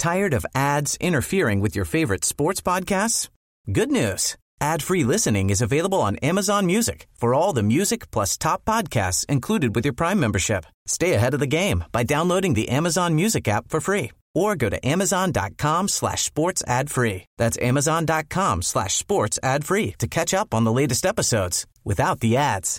Tired of ads interfering with your favorite sports podcasts? Good news. Ad-free listening is available on Amazon Music for all the music plus top podcasts included with your Prime membership. Stay ahead of the game by downloading the Amazon Music app for free or go to amazon.com/sports ad free. That's amazon.com/sports ad free to catch up on the latest episodes without the ads.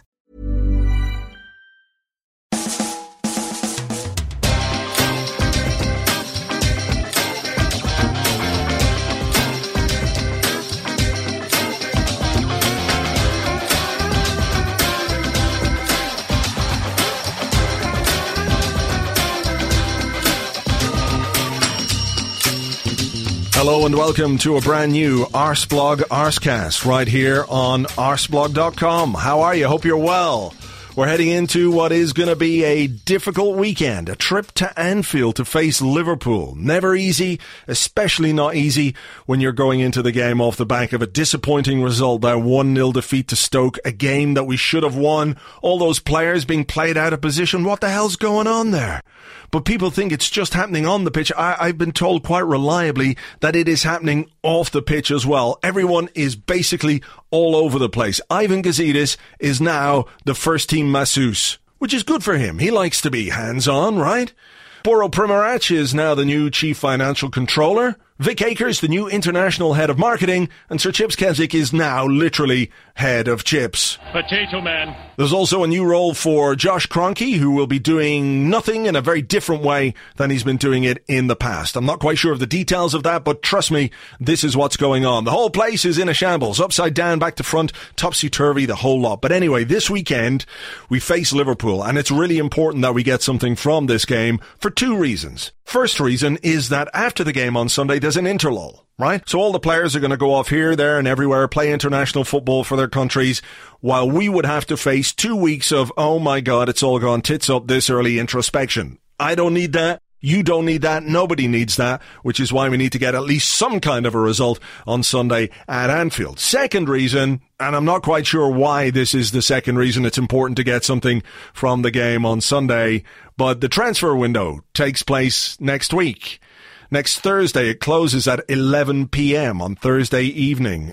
Hello and welcome to a brand new Arsblog Arscast right here on arsblog.com. How are you? Hope you're well. We're heading into what is going to be a difficult weekend, a trip to Anfield to face Liverpool. Never easy, especially not easy when you're going into the game off the back of a disappointing result, that 1-0 defeat to Stoke, a game that we should have won. All those players being played out of position. What the hell's going on there? But people think it's just happening on the pitch. I've been told quite reliably that it is happening off the pitch as well. Everyone is basically all over the place. Ivan Gazidis is now the first team masseuse, which is good for him. He likes to be hands-on, right? Boro Primorac is now the new chief financial controller. Vic Akers, the new international head of marketing, and Sir Chips Keswick is now literally head of chips. Potato Man. There's also a new role for Josh Kroenke, who will be doing nothing in a very different way than he's been doing it in the past. I'm not quite sure of the details of that, but trust me, this is what's going on. The whole place is in a shambles, upside down, back to front, topsy-turvy, the whole lot. But anyway, this weekend, we face Liverpool, and it's really important that we get something from this game for two reasons. First reason is that after the game on Sunday, there's an interlull, right? So all the players are going to go off here, there, and everywhere, play international football for their countries, while we would have to face 2 weeks of, oh my God, it's all gone tits up, this early introspection. I don't need that. You don't need that. Nobody needs that, which is why we need to get at least some kind of a result on Sunday at Anfield. Second reason, and I'm not quite sure why this is the second reason it's important to get something from the game on Sunday, but the transfer window takes place next week. Next Thursday, it closes at 11 p.m. on Thursday evening,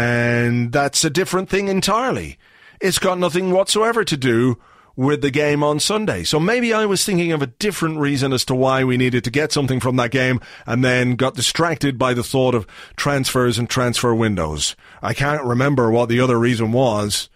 and that's a different thing entirely. It's got nothing whatsoever to do with the game on Sunday. So maybe I was thinking of a different reason as to why we needed to get something from that game and then got distracted by the thought of transfers and transfer windows. I can't remember what the other reason was,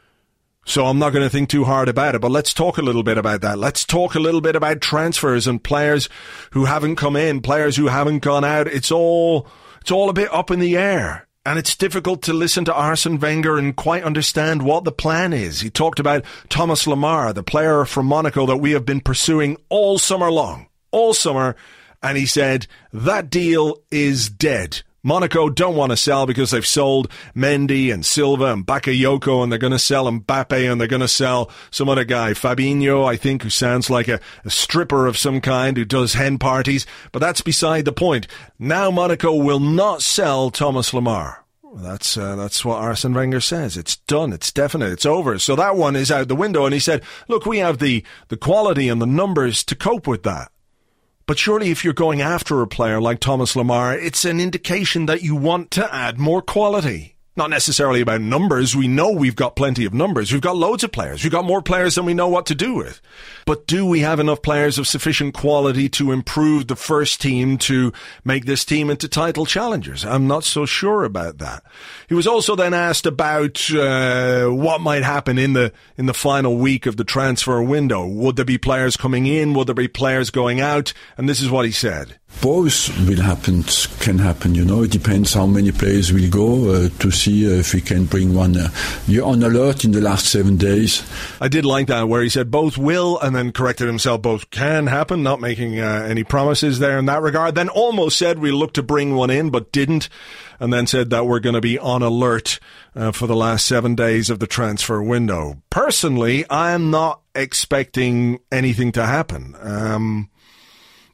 so I'm not going to think too hard about it. But let's talk a little bit about that. Let's talk a little bit about transfers and players who haven't come in, players who haven't gone out. It's all a bit up in the air. And it's difficult to listen to Arsene Wenger and quite understand what the plan is. He talked about Thomas Lemar, the player from Monaco that we have been pursuing all summer long, all summer. And he said, that deal is dead. Monaco don't want to sell because they've sold Mendy and Silva and Bakayoko, and they're going to sell Mbappe, and they're going to sell some other guy, Fabinho, I think, who sounds like a stripper of some kind who does hen parties. But that's beside the point. Now Monaco will not sell Thomas Lemar. That's what Arsene Wenger says. It's done. It's definite. It's over. So that one is out the window. And he said, look, we have the quality and the numbers to cope with that. But surely if you're going after a player like Thomas Lemar, it's an indication that you want to add more quality. Not necessarily about numbers. We know we've got plenty of numbers. We've got loads of players. We've got more players than we know what to do with. But do we have enough players of sufficient quality to improve the first team to make this team into title challengers? I'm not so sure about that. He was also then asked about what might happen in the final week of the transfer window. Would there be players coming in? Would there be players going out? And this is what he said. Both will happen, can happen, It depends how many players will go to see if we can bring one. You're on alert in the last 7 days. I did like that, where he said both will and then corrected himself, both can happen, not making any promises there in that regard. Then almost said we'll look to bring one in, but didn't. And then said that we're going to be on alert for the last 7 days of the transfer window. Personally, I am not expecting anything to happen.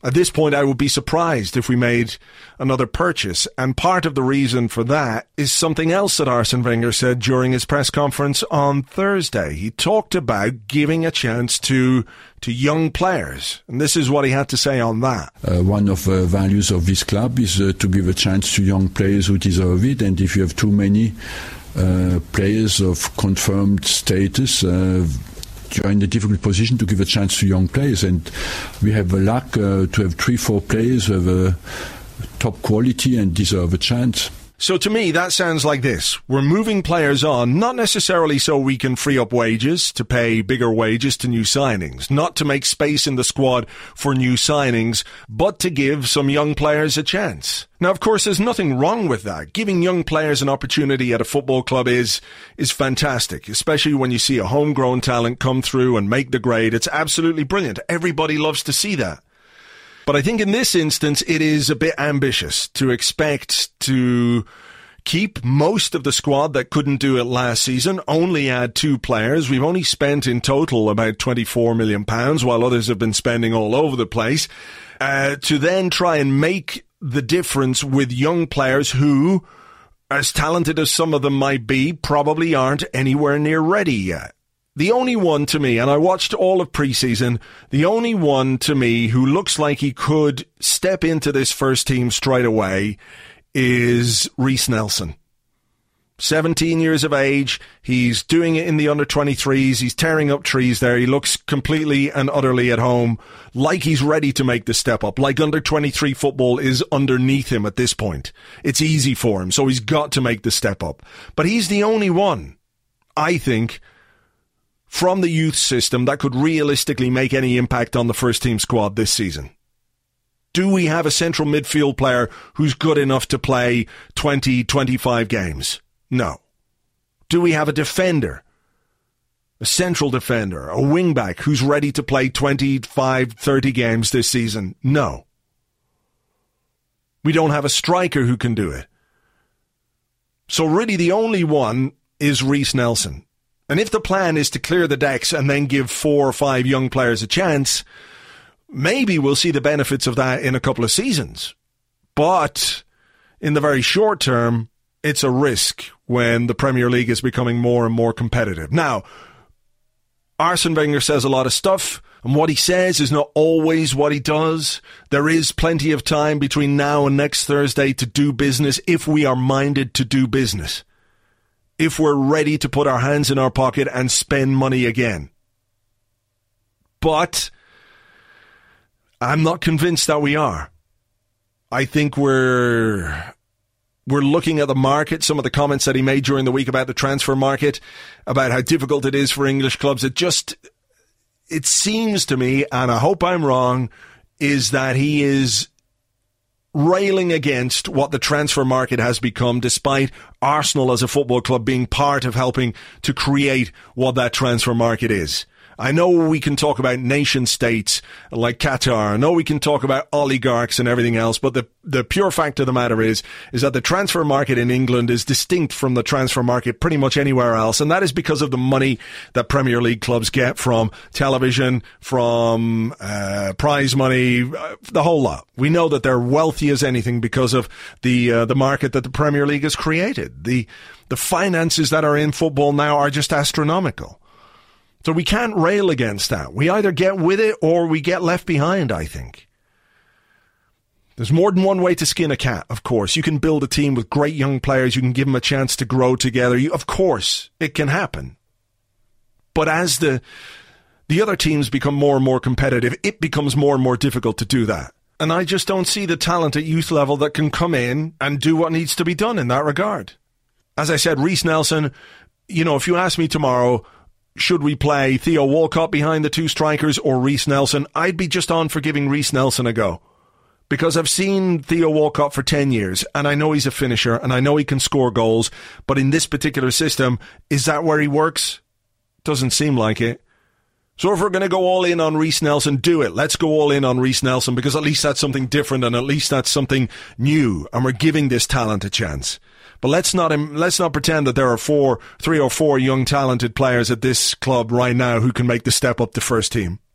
At this point, I would be surprised if we made another purchase. And part of the reason for that is something else that Arsene Wenger said during his press conference on Thursday. He talked about giving a chance to young players. And this is what he had to say on that. One of the values of this club is to give a chance to young players who deserve it. And if you have too many players of confirmed status, you're in a difficult position to give a chance to young players, and we have the luck to have 3-4 players who have top quality and deserve a chance. So to me, that sounds like this. We're moving players on, not necessarily so we can free up wages to pay bigger wages to new signings, not to make space in the squad for new signings, but to give some young players a chance. Now, of course, there's nothing wrong with that. Giving young players an opportunity at a football club is fantastic, especially when you see a homegrown talent come through and make the grade. It's absolutely brilliant. Everybody loves to see that. But I think in this instance, it is a bit ambitious to expect to keep most of the squad that couldn't do it last season, only add 2 players. We've only spent in total about £24 million, while others have been spending all over the place, to then try and make the difference with young players who, as talented as some of them might be, probably aren't anywhere near ready yet. The only one to me, and I watched all of pre-season, the only one to me who looks like he could step into this first team straight away is Reiss Nelson. 17 years of age, he's doing it in the under-23s, he's tearing up trees there, he looks completely and utterly at home, like he's ready to make the step up, like under-23 football is underneath him at this point. It's easy for him, so he's got to make the step up. But he's the only one, I think, from the youth system that could realistically make any impact on the first team squad this season. Do we have a central midfield player who's good enough to play 20, 25 games? No. Do we have a defender, a central defender, a wing-back who's ready to play 25, 30 games this season? No. We don't have a striker who can do it. So really the only one is Reiss Nelson. And if the plan is to clear the decks and then give 4 or 5 young players a chance, maybe we'll see the benefits of that in a couple of seasons. But in the very short term, it's a risk when the Premier League is becoming more and more competitive. Now, Arsene Wenger says a lot of stuff, and what he says is not always what he does. There is plenty of time between now and next Thursday to do business if we are minded to do business. If we're ready to put our hands in our pocket and spend money again. But I'm not convinced that we are. I think we're looking at the market, some of the comments that he made during the week about the transfer market, about how difficult it is for English clubs. It seems to me, and I hope I'm wrong, is that he is railing against what the transfer market has become, despite Arsenal as a football club being part of helping to create what that transfer market is. I know we can talk about nation states like Qatar. I know we can talk about oligarchs and everything else, but the pure fact of the matter is that the transfer market in England is distinct from the transfer market pretty much anywhere else, and that is because of the money that Premier League clubs get from television, from prize money, the whole lot. We know that they're wealthy as anything because of the market that the Premier League has created. The finances that are in football now are just astronomical. So we can't rail against that. We either get with it or we get left behind, I think. There's more than one way to skin a cat, of course. You can build a team with great young players. You can give them a chance to grow together. Of course, it can happen. But as the other teams become more and more competitive, it becomes more and more difficult to do that. And I just don't see the talent at youth level that can come in and do what needs to be done in that regard. As I said, Reiss Nelson, if you ask me tomorrow, should we play Theo Walcott behind the 2 strikers or Reiss Nelson? I'd be just on for giving Reiss Nelson a go. Because I've seen Theo Walcott for 10 years, and I know he's a finisher, and I know he can score goals, but in this particular system, is that where he works? Doesn't seem like it. So if we're going to go all in on Reiss Nelson, do it. Let's go all in on Reiss Nelson, because at least that's something different, and at least that's something new, and we're giving this talent a chance. But let's not pretend that there are 3 or 4 young talented players at this club right now who can make the step up to first team,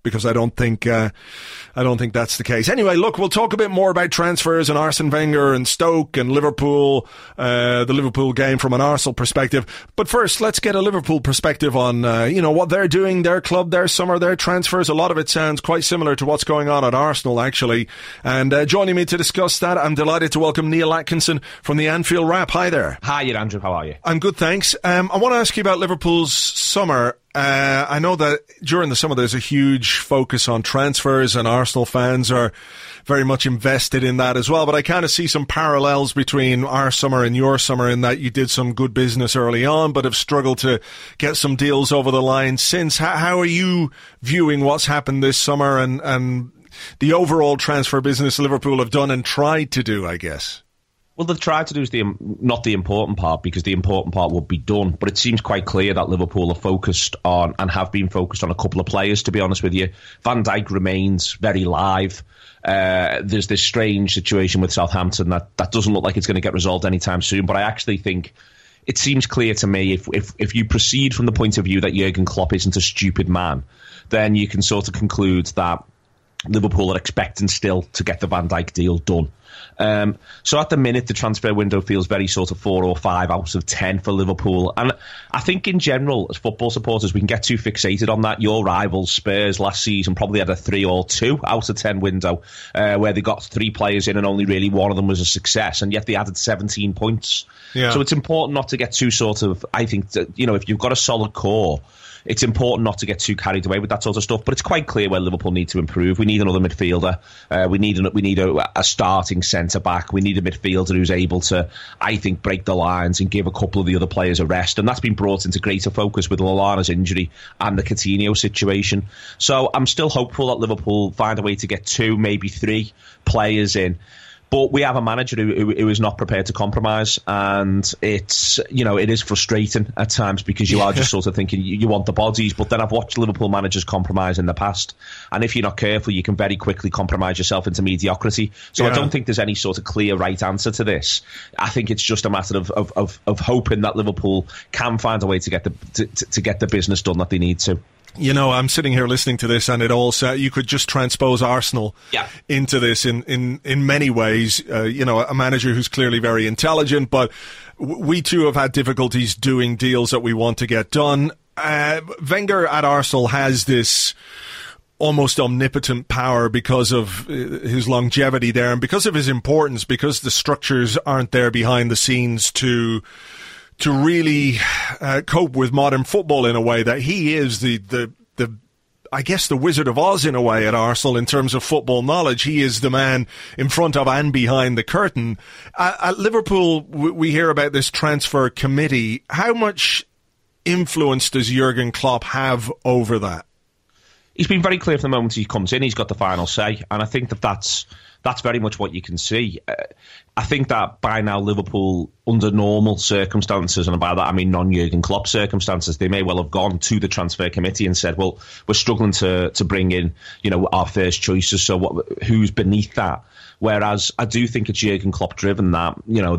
because I don't think that's the case. Anyway, look, we'll talk a bit more about transfers and Arsene Wenger and Stoke and Liverpool, the Liverpool game from an Arsenal perspective. But first, let's get a Liverpool perspective on, what they're doing, their club, their summer, their transfers. A lot of it sounds quite similar to what's going on at Arsenal, actually. And joining me to discuss that, I'm delighted to welcome Neil Atkinson from the Anfield Wrap. Hi there. Hi, Andrew. How are you? I'm good, thanks. I want to ask you about Liverpool's summer. I know that during the summer there's a huge focus on transfers, and Arsenal fans are very much invested in that as well. But I kind of see some parallels between our summer and your summer in that you did some good business early on, but have struggled to get some deals over the line since. How are you viewing what's happened this summer and the overall transfer business Liverpool have done and tried to do, I guess? Well, they've tried to do is not the important part, because the important part will be done. But it seems quite clear that Liverpool are focused on, and have been focused on, a couple of players, to be honest with you. Van Dijk remains very live. There's this strange situation with Southampton that doesn't look like it's going to get resolved anytime soon. But I actually think it seems clear to me, if you proceed from the point of view that Jurgen Klopp isn't a stupid man, then you can sort of conclude that Liverpool are expecting still to get the Van Dijk deal done. So at the minute, the transfer window feels very sort of 4 or 5 out of 10 for Liverpool. And I think in general, as football supporters, we can get too fixated on that. Your rivals, Spurs, last season probably had a 3 or 2 out of 10 window, where they got 3 players in and only really one of them was a success, and yet they added 17 points. Yeah. So it's important not to get too sort of, I think, if you've got a solid core, it's important not to get too carried away with that sort of stuff. But it's quite clear where Liverpool need to improve. We need another midfielder. We need a starting centre-back. We need a midfielder who's able to, I think, break the lines and give a couple of the other players a rest. And that's been brought into greater focus with Lallana's injury and the Coutinho situation. So I'm still hopeful that Liverpool find a way to get 2, maybe 3 players in. But we have a manager who is not prepared to compromise, and it is frustrating at times, because you are just sort of thinking you want the bodies. But then I've watched Liverpool managers compromise in the past, and if you're not careful, you can very quickly compromise yourself into mediocrity. So I don't think there's any sort of clear right answer to this. I think it's just a matter of hoping that Liverpool can find a way to get the business done that they need to. I'm sitting here listening to this, and it all you could just transpose Arsenal into this in many ways. A manager who's clearly very intelligent, but we too have had difficulties doing deals that we want to get done. Wenger at Arsenal has this almost omnipotent power because of his longevity there, and because of his importance, because the structures aren't there behind the scenes to really cope with modern football in a way, that he is the I guess the Wizard of Oz in a way at Arsenal in terms of football knowledge. He is the man in front of and behind the curtain. At Liverpool, we hear about this transfer committee. How much influence does Jurgen Klopp have over that? He's been very clear from the moment he comes in. He's got the final say, and I think that's very much what you can see. I think that by now Liverpool, under normal circumstances, and by that I mean non-Jurgen Klopp circumstances, they may well have gone to the transfer committee and said, well, we're struggling to bring in, our first choices, so who's beneath that? Whereas I do think it's Jurgen Klopp driven that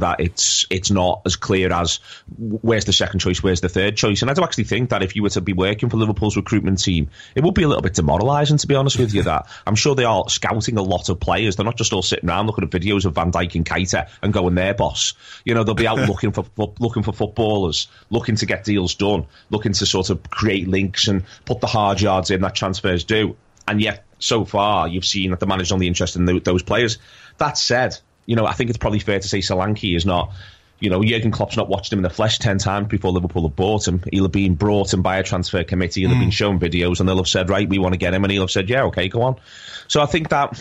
it's not as clear as where's the second choice, where's the third choice. And I do actually think that if you were to be working for Liverpool's recruitment team, it would be a little bit demoralising, to be honest with you. That I'm sure they are scouting a lot of players. They're not just all sitting around looking at videos of Van Dijk and Keita and going, their boss. They'll be out looking for footballers, looking to get deals done, looking to sort of create links and put the hard yards in that transfers do. And yet, so far, you've seen that the manager's only interested in those players. That said, I think it's probably fair to say Solanke is not, Jurgen Klopp's not watched him in the flesh 10 times before Liverpool have bought him. He'll have been brought in by a transfer committee, he'll have been shown videos, and they'll have said, right, we want to get him, and he'll have said, yeah, okay, go on. So I think that,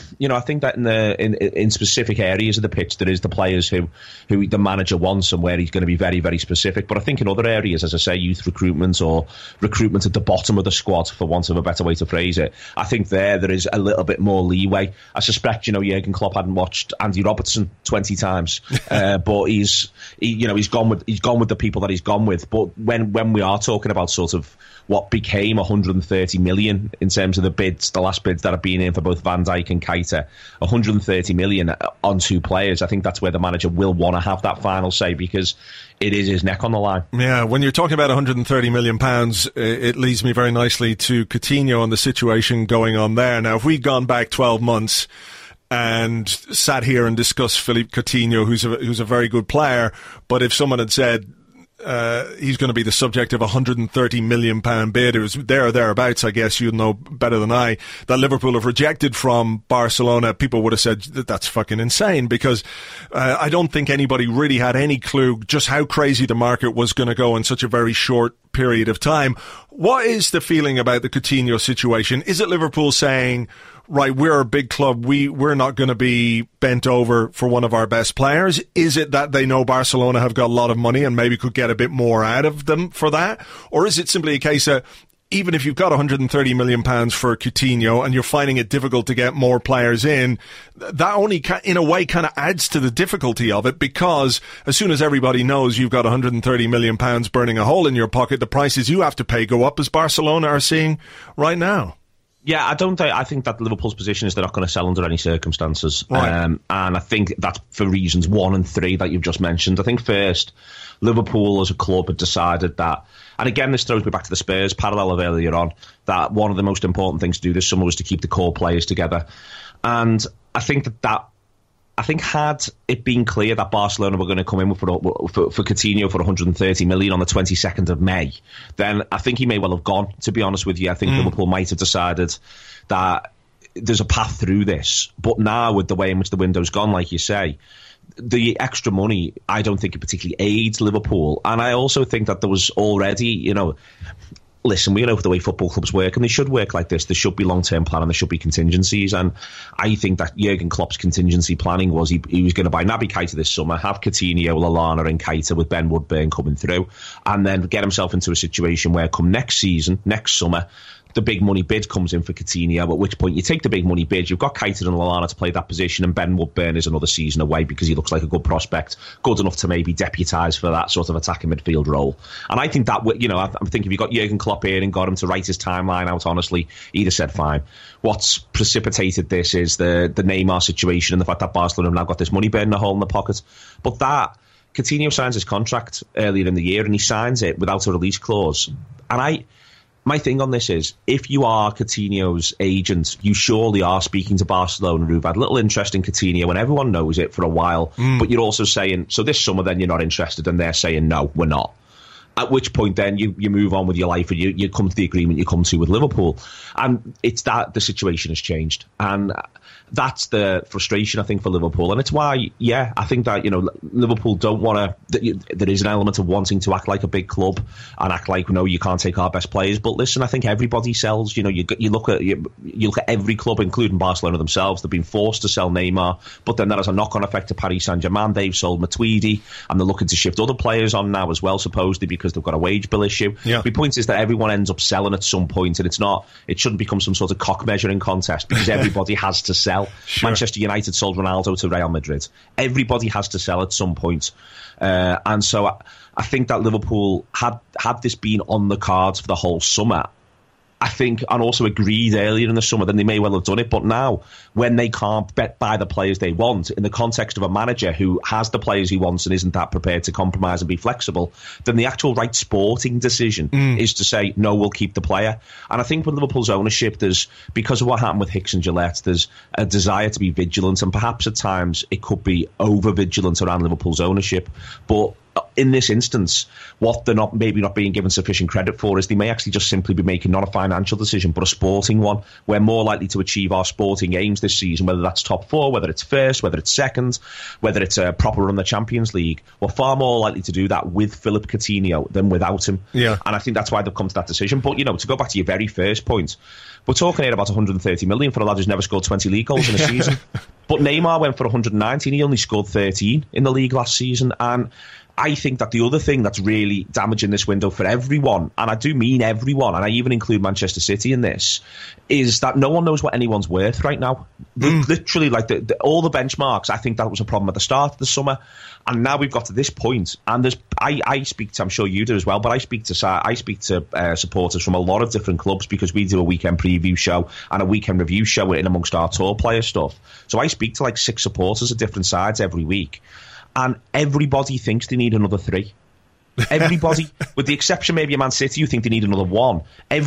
in specific areas of the pitch, there is the players who the manager wants and where he's going to be very, very specific. But I think in other areas, as I say, youth recruitment or recruitment at the bottom of the squad, for want of a better way to phrase it, I think there is a little bit more leeway. I suspect, Jurgen Klopp hadn't watched Andy Robertson 20 times, but he's he's gone with the people that he's gone with. But when we are talking about sort of what became 130 million in terms of the last bids that have been in for both Van Dijk and Keita, 130 million on two players, I think that's where the manager will want to have that final say, because it is his neck on the line. Yeah, when you're talking about £130 million, it leads me very nicely to Coutinho and the situation going on there. Now, if we'd gone back 12 months and sat here and discussed Philippe Coutinho, who's a very good player, but if someone had said he's going to be the subject of a £130 million bid, it was there or thereabouts, I guess you'd know better than I, that Liverpool have rejected from Barcelona, people would have said that's fucking insane, because I don't think anybody really had any clue just how crazy the market was going to go in such a very short period of time. What is the feeling about the Coutinho situation? Is it Liverpool saying, right, we're a big club, we're not going to be bent over for one of our best players? Is it that they know Barcelona have got a lot of money and maybe could get a bit more out of them for that? Or is it simply a case of, even if you've got £130 million for Coutinho and you're finding it difficult to get more players in, that only in a way kind of adds to the difficulty of it, because as soon as everybody knows you've got £130 million burning a hole in your pocket, the prices you have to pay go up, as Barcelona are seeing right now. Yeah, I think that Liverpool's position is they're not going to sell under any circumstances. Right. And I think that's for reasons 1 and 3 that you've just mentioned. I think first, Liverpool as a club had decided that, and again, this throws me back to the Spurs parallel of earlier on, that one of the most important things to do this summer was to keep the core players together. And I think I think had it been clear that Barcelona were going to come in for Coutinho for 130 million on the 22nd of May, then I think he may well have gone, to be honest with you. I think Liverpool might have decided that there's a path through this. But now, with the way in which the window's gone, like you say, the extra money, I don't think it particularly aids Liverpool. And I also think that there was already, listen, we know the way football clubs work, and they should work like this. There should be long-term planning, there should be contingencies, and I think that Jurgen Klopp's contingency planning was he was going to buy Naby Keita this summer, have Coutinho, Lallana and Keita with Ben Woodburn coming through, and then get himself into a situation where come next summer, the big money bid comes in for Coutinho, at which point you take the big money bid, you've got Keita and Lallana to play that position, and Ben Woodburn is another season away because he looks like a good prospect, good enough to maybe deputise for that sort of attacking midfield role. And I think that, I think if you got Jurgen Klopp here and got him to write his timeline out honestly, he'd have said fine. What's precipitated this is the Neymar situation and the fact that Barcelona have now got this money burning a hole in the pocket. But that, Coutinho signs his contract earlier in the year and he signs it without a release clause. And my thing on this is, if you are Coutinho's agent, you surely are speaking to Barcelona, who've had little interest in Coutinho, and everyone knows it for a while. But you're also saying, so this summer then you're not interested, and they're saying, no, we're not. At which point then you move on with your life and you come to the agreement you come to with Liverpool. And it's that the situation has changed. And that's the frustration, I think, for Liverpool. And it's why, I think that, Liverpool don't want to... There is an element of wanting to act like a big club and act like, no, you can't take our best players. But listen, I think everybody sells. You look at every club, including Barcelona themselves. They've been forced to sell Neymar. But then that has a knock-on effect to Paris Saint-Germain. They've sold Matuidi. And they're looking to shift other players on now as well, supposedly, because they've got a wage bill issue. Yeah. My point is that everyone ends up selling at some point, and it shouldn't become some sort of cock measuring contest, because everybody has to sell. Sure. Manchester United sold Ronaldo to Real Madrid. Everybody has to sell at some point. And so I think that Liverpool, had this been on the cards for the whole summer, I think, and also agreed earlier in the summer, then they may well have done it. But now, when they can't buy the players they want, in the context of a manager who has the players he wants and isn't that prepared to compromise and be flexible, then the actual right sporting decision is to say, no, we'll keep the player. And I think with Liverpool's ownership, because of what happened with Hicks and Gillette, there's a desire to be vigilant, and perhaps at times it could be over-vigilant around Liverpool's ownership. But in this instance, what they're not being given sufficient credit for is they may actually just simply be making not a financial decision, but a sporting one. We're more likely to achieve our sporting aims this season, whether that's top four, whether it's first, whether it's second, whether it's a proper run the Champions League. We're far more likely to do that with Philippe Coutinho than without him. Yeah. And I think that's why they've come to that decision. But, to go back to your very first point, we're talking here about 130 million for a lad who's never scored 20 league goals in a season. But Neymar went for 119. He only scored 13 in the league last season. And I think that the other thing that's really damaging this window for everyone, and I do mean everyone, and I even include Manchester City in this, is that no one knows what anyone's worth right now. Literally, like all the benchmarks, I think that was a problem at the start of the summer, and now we've got to this point. And I speak to, I'm sure you do as well, but I speak to supporters from a lot of different clubs because we do a weekend preview show and a weekend review show in amongst our tour player stuff. So I speak to like 6 supporters of different sides every week, and everybody thinks they need another 3. Everybody, with the exception maybe of Man City, who think they need another 1.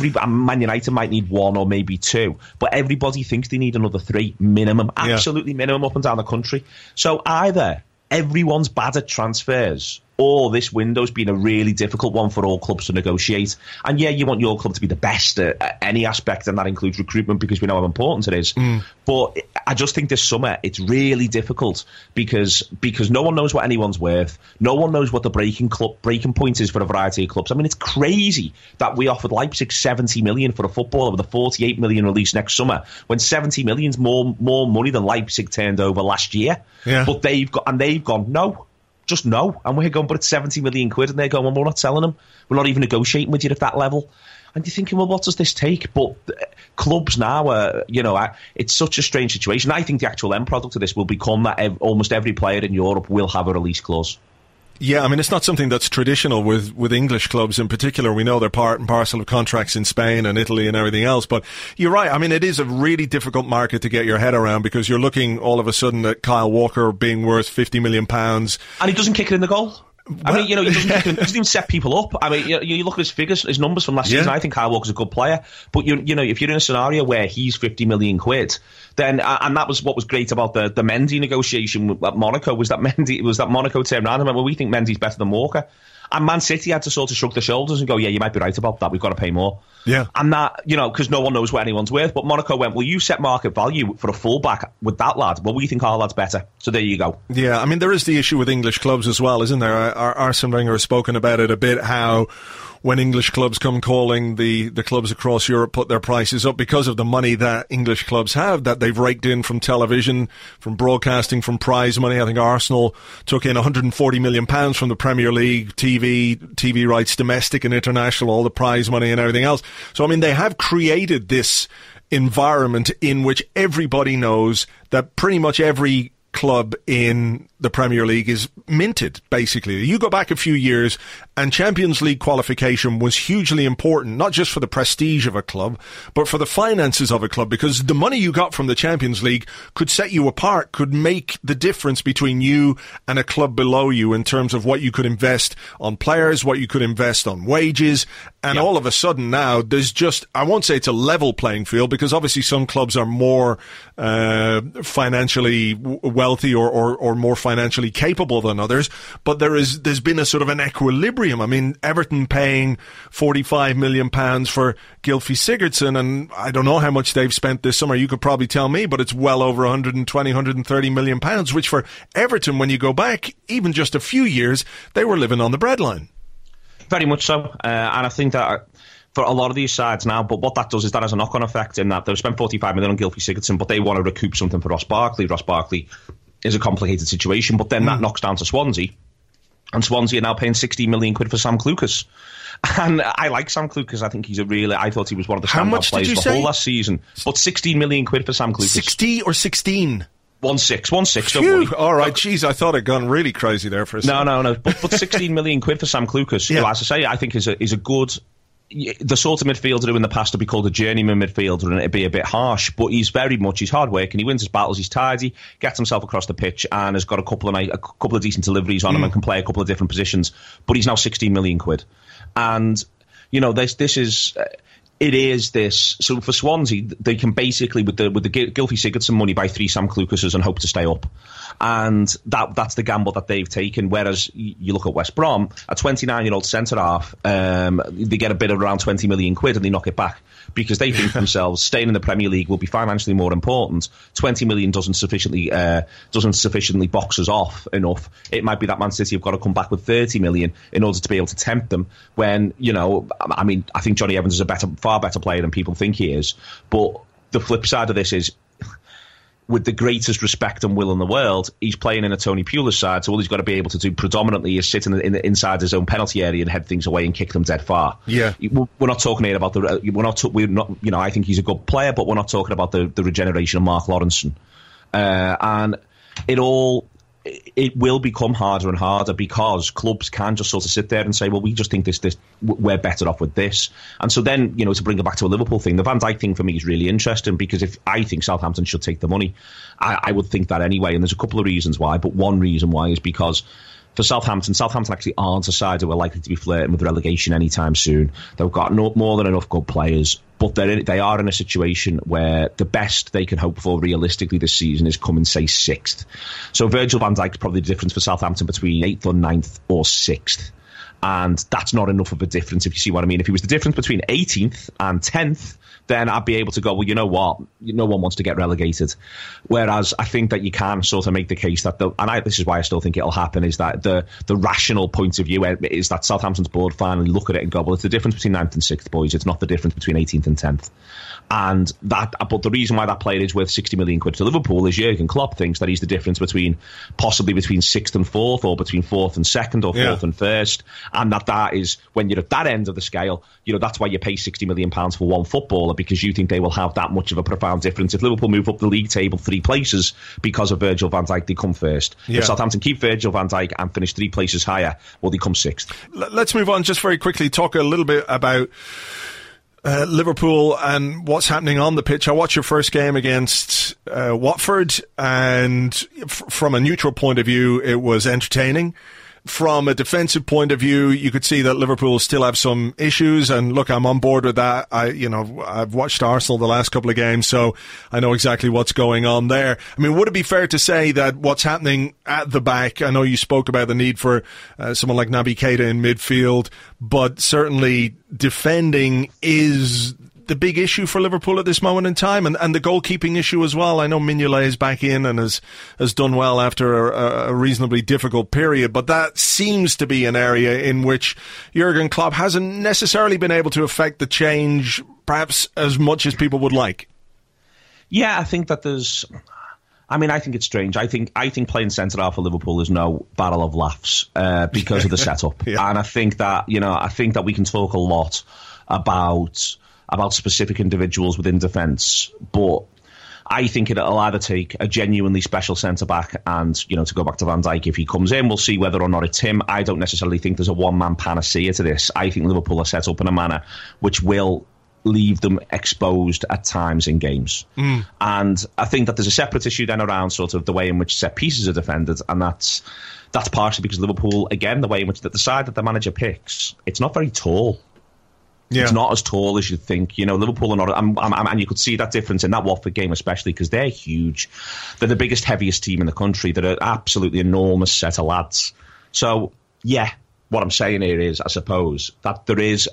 Man United might need 1 or maybe 2, but everybody thinks they need another 3 minimum, absolutely minimum up and down the country. So either everyone's bad at transfers, or this window's been a really difficult one for all clubs to negotiate. And yeah, you want your club to be the best at any aspect, and that includes recruitment because we know how important it is. But I just think this summer it's really difficult because no one knows what anyone's worth. No one knows what the breaking point is for a variety of clubs. I mean, it's crazy that we offered Leipzig 70 million for a footballer with a 48 million release next summer, when 70 million's more money than Leipzig turned over last year. Yeah. But they've gone no. Just no. And we're going, but it's 70 million quid, and they're going, well, we're not selling them. We're not even negotiating with you at that level. And you're thinking, well, what does this take? But clubs now, it's such a strange situation. I think the actual end product of this will become that almost every player in Europe will have a release clause. Yeah, I mean, it's not something that's traditional with English clubs in particular. We know they're part and parcel of contracts in Spain and Italy and everything else. But you're right. I mean, it is a really difficult market to get your head around because you're looking all of a sudden at Kyle Walker being worth £50 million. And he doesn't kick it in the goal. I mean, he doesn't even set people up. I mean, you look at his figures, his numbers from last season. I think Kyle Walker's a good player, but if you're in a scenario where he's 50 million quid, then and that was what was great about the Mendy negotiation at Monaco was that Monaco turned around and went, well, we think Mendy's better than Walker. And Man City had to sort of shrug their shoulders and go, yeah, you might be right about that. We've got to pay more. Yeah. And that, because no one knows what anyone's worth. But Monaco went, well, you set market value for a fullback with that lad. Well, we think our lad's better. So there you go. Yeah, I mean, there is the issue with English clubs as well, isn't there? Arsene Wenger has spoken about it a bit, how when English clubs come calling, the clubs across Europe put their prices up because of the money that English clubs have, that they've raked in from television, from broadcasting, from prize money. I think Arsenal took in £140 million from the Premier League, TV rights, domestic and international, all the prize money and everything else. So, I mean, they have created this environment in which everybody knows that pretty much every club in the Premier League is minted, basically. You go back a few years and Champions League qualification was hugely important, not just for the prestige of a club, but for the finances of a club, because the money you got from the Champions League could set you apart, could make the difference between you and a club below you in terms of what you could invest on players, what you could invest on wages. And all of a sudden now there's just, I won't say it's a level playing field, because obviously some clubs are more financially wealthy or more financially capable than others, but there's been a sort of an equilibrium. I mean, Everton paying £45 million for Gylfi Sigurdsson, and I don't know how much they've spent this summer. You could probably tell me, but it's well over 120, 130 million pounds, which for Everton, when you go back even just a few years, they were living on the breadline. Very much so, and I think that for a lot of these sides now, but what that does is that has a knock-on effect in that they've spent 45 million on Gylfi Sigurdsson, but they want to recoup something for Ross Barkley. Ross Barkley is a complicated situation, but then that knocks down to Swansea, and Swansea are now paying 16 million quid for Sam Clucas. And I like Sam Clucas. I think I thought he was one of the standout players the whole last season. But 16 million quid for Sam Clucas. 60 or 16? 1.6, don't worry. All right, jeez, I thought I'd gone really crazy there for a second. No. But 16 million quid for Sam Clucas, who, as I say, I think is a good, the sort of midfielder who in the past would be called a journeyman midfielder, and it'd be a bit harsh, but he's hard working, he wins his battles, he's tidy, gets himself across the pitch, and has got a couple of decent deliveries on him and can play a couple of different positions. But he's now 16 million quid. And, this is... It is this. So for Swansea, they can basically, with the Gylfi Sigurdsson money, buy 3 Sam Clucases and hope to stay up. And that's the gamble that they've taken. Whereas you look at West Brom, a 29-year-old centre-half, they get a bid of around 20 million quid and they knock it back because they think themselves staying in the Premier League will be financially more important. 20 million doesn't sufficiently box us off enough. It might be that Man City have got to come back with 30 million in order to be able to tempt them. When, I mean, I think Johnny Evans is far better player than people think he is. But the flip side of this is, with the greatest respect and will in the world, he's playing in a Tony Pulis side, so all he's got to be able to do predominantly is sit inside his own penalty area and head things away and kick them dead far. Yeah, we're not talking here about I think he's a good player, but we're not talking about the regeneration of Mark Lawrenson, and it will become harder and harder because clubs can just sort of sit there and say, well, we just think this we're better off with this. And so then, to bring it back to a Liverpool thing, the Van Dijk thing for me is really interesting because if I think Southampton should take the money, I would think that anyway. And there's a couple of reasons why, but one reason why is because for Southampton actually aren't a side who are likely to be flirting with relegation anytime soon. They've got more than enough good players, but they are in a situation where the best they can hope for realistically this season is coming, say, 6th. So Virgil van Dijk's probably the difference for Southampton between 8th or 9th or 6th. And that's not enough of a difference, if you see what I mean. If it was the difference between 18th and 10th, then I'd be able to go, well, you know what? No one wants to get relegated. Whereas I think that you can sort of make the case that, this is why I still think it'll happen, is that the rational point of view is that Southampton's board finally look at it and go, well, it's the difference between 9th and 6th, boys. It's not the difference between 18th and 10th. But the reason why that player is worth 60 million quid to Liverpool is Jurgen Klopp thinks that he's the difference possibly between 6th and 4th, or between 4th and 2nd, or 4th and 1st, and that is when you're at that end of the scale. That's why you pay 60 million pounds for one footballer, because you think they will have that much of a profound difference. If Liverpool move up the league table 3 places because of Virgil van Dijk, they come first. Yeah. If Southampton keep Virgil van Dijk and finish 3 places higher, well, they come 6th. Let's move on just very quickly, talk a little bit about Liverpool and what's happening on the pitch. I watched your first game against Watford, and from a neutral point of view, it was entertaining. From a defensive point of view, you could see that Liverpool still have some issues, and look, I'm on board with that. I've watched Arsenal the last couple of games, so I know exactly what's going on there. I mean, would it be fair to say that what's happening at the back, I know you spoke about the need for someone like Naby Keita in midfield, but certainly defending is the big issue for Liverpool at this moment in time, and the goalkeeping issue as well. I know Mignolet is back in and has done well after a reasonably difficult period, but that seems to be an area in which Jurgen Klopp hasn't necessarily been able to affect the change perhaps as much as people would like. Yeah, I think that I think it's strange. I think playing centre-half for Liverpool is no barrel of laughs because of the setup. Yeah. And I think that we can talk a lot about specific individuals within defence, but I think it'll either take a genuinely special centre-back and, to go back to Van Dijk, if he comes in, we'll see whether or not it's him. I don't necessarily think there's a one-man panacea to this. I think Liverpool are set up in a manner which will leave them exposed at times in games. And I think that there's a separate issue then around sort of the way in which set pieces are defended, and that's partially because Liverpool, again, the way in which the side that the manager picks, it's not very tall. Yeah. It's not as tall as you'd think. Liverpool are not, and you could see that difference in that Watford game, especially because they're huge. They're the biggest, heaviest team in the country. They're an absolutely enormous set of lads. So, yeah, what I'm saying here is, I suppose, that there is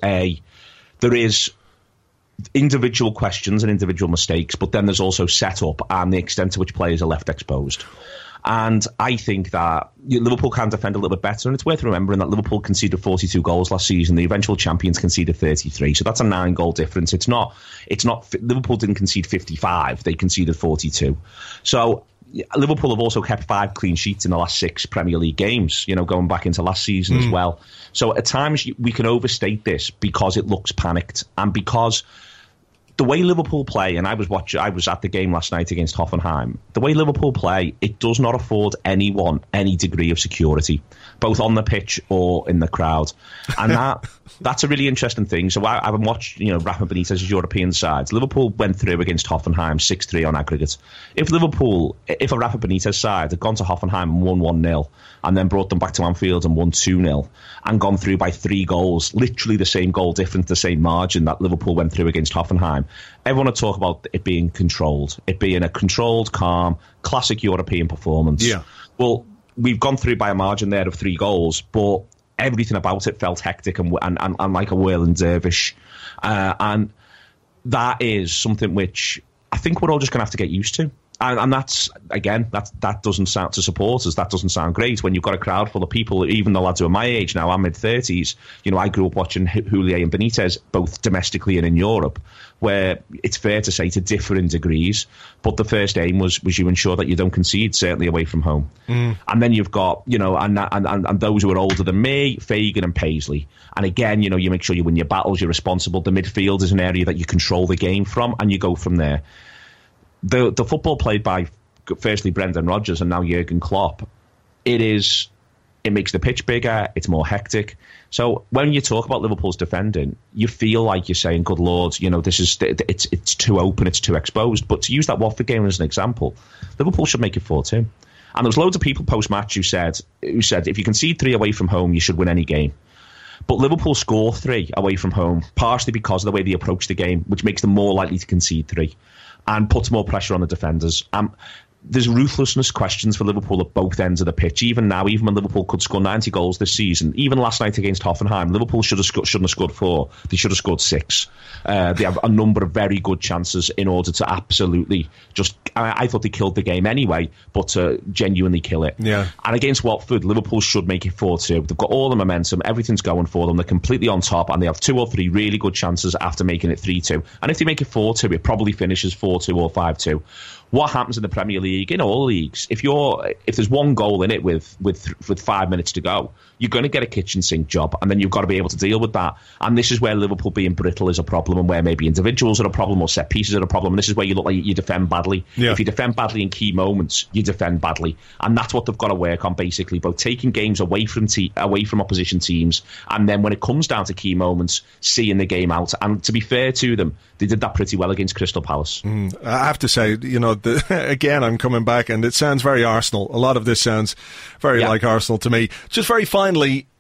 individual questions and individual mistakes, but then there's also setup and the extent to which players are left exposed. And I think that Liverpool can defend a little bit better, and it's worth remembering that Liverpool conceded 42 goals last season. The eventual champions conceded 33, so that's a 9-goal difference. It's not. Liverpool didn't concede 55; they conceded 42. So Liverpool have also kept 5 clean sheets in the last 6 Premier League games. Going back into last season as well. So at times we can overstate this because it looks panicked, and because the way Liverpool play, and I was at the game last night against Hoffenheim, the way Liverpool play, it does not afford anyone any degree of security, both on the pitch or in the crowd. And that's a really interesting thing. So I haven't watched, Rafa Benitez's European sides. Liverpool went through against Hoffenheim 6-3 on aggregate. If a Rafa Benitez side had gone to Hoffenheim and won 1-0, and then brought them back to Anfield and won 2-0, and gone through by 3 goals, literally the same goal difference, the same margin that Liverpool went through against Hoffenheim, everyone would talk about it being controlled, it being a controlled, calm, classic European performance. Yeah. Well, we've gone through by a margin there of 3 goals, but everything about it felt hectic and like a whirling dervish. And that is something which I think we're all just going to have to get used to. And that's, again, that doesn't sound, to supporters, that doesn't sound great when you've got a crowd full of people, even the lads who are my age now, I'm mid-30s. You know, I grew up watching Houllier and Benitez, both domestically and in Europe, where it's fair to say to differing degrees, but the first aim was you ensure that you don't concede, certainly away from home. And then you've got, you know, and those who are older than me, Fagan and Paisley. And again, you know, you make sure you win your battles, you're responsible. The midfield is an area that you control the game from, and you go from there. The football played by, firstly, Brendan Rodgers and now Jurgen Klopp, it makes the pitch bigger, it's more hectic. So when you talk about Liverpool's defending, you feel like you're saying, good Lord, you know, it's too open, it's too exposed. But to use that Watford game as an example, Liverpool should make it 4-2. And there was loads of people post-match who said, if you concede 3 away from home, you should win any game. But Liverpool score 3 away from home, partially because of the way they approach the game, which makes them more likely to concede 3. And puts more pressure on the defenders. There's ruthlessness questions for Liverpool at both ends of the pitch. Even now, even when Liverpool could score 90 goals this season, even last night against Hoffenheim, Liverpool shouldn't have scored 4. They should have scored 6. They have a number of very good chances in order to absolutely just... I thought they killed the game anyway, but to genuinely kill it. Yeah. And against Watford, Liverpool should make it 4-2. They've got all the momentum, everything's going for them, they're completely on top, and they have 2 or 3 really good chances after making it 3-2. And if they make it 4-2, it probably finishes 4-2 or 5-2. What happens in the Premier League, in all leagues, if there's one goal in it with 5 minutes to go, you're going to get a kitchen sink job, and then you've got to be able to deal with that. And this is where Liverpool being brittle is a problem, and where maybe individuals are a problem or set pieces are a problem. And this is where you look like you defend badly. Yeah. If you defend badly in key moments, you defend badly, and that's what they've got to work on, basically, both taking games away from opposition teams, and then when it comes down to key moments, seeing the game out. And to be fair to them, they did that pretty well against Crystal Palace. I have to say, you know, again, I'm coming back, and it sounds very Arsenal. A lot of this sounds very like Arsenal to me. Just very finally,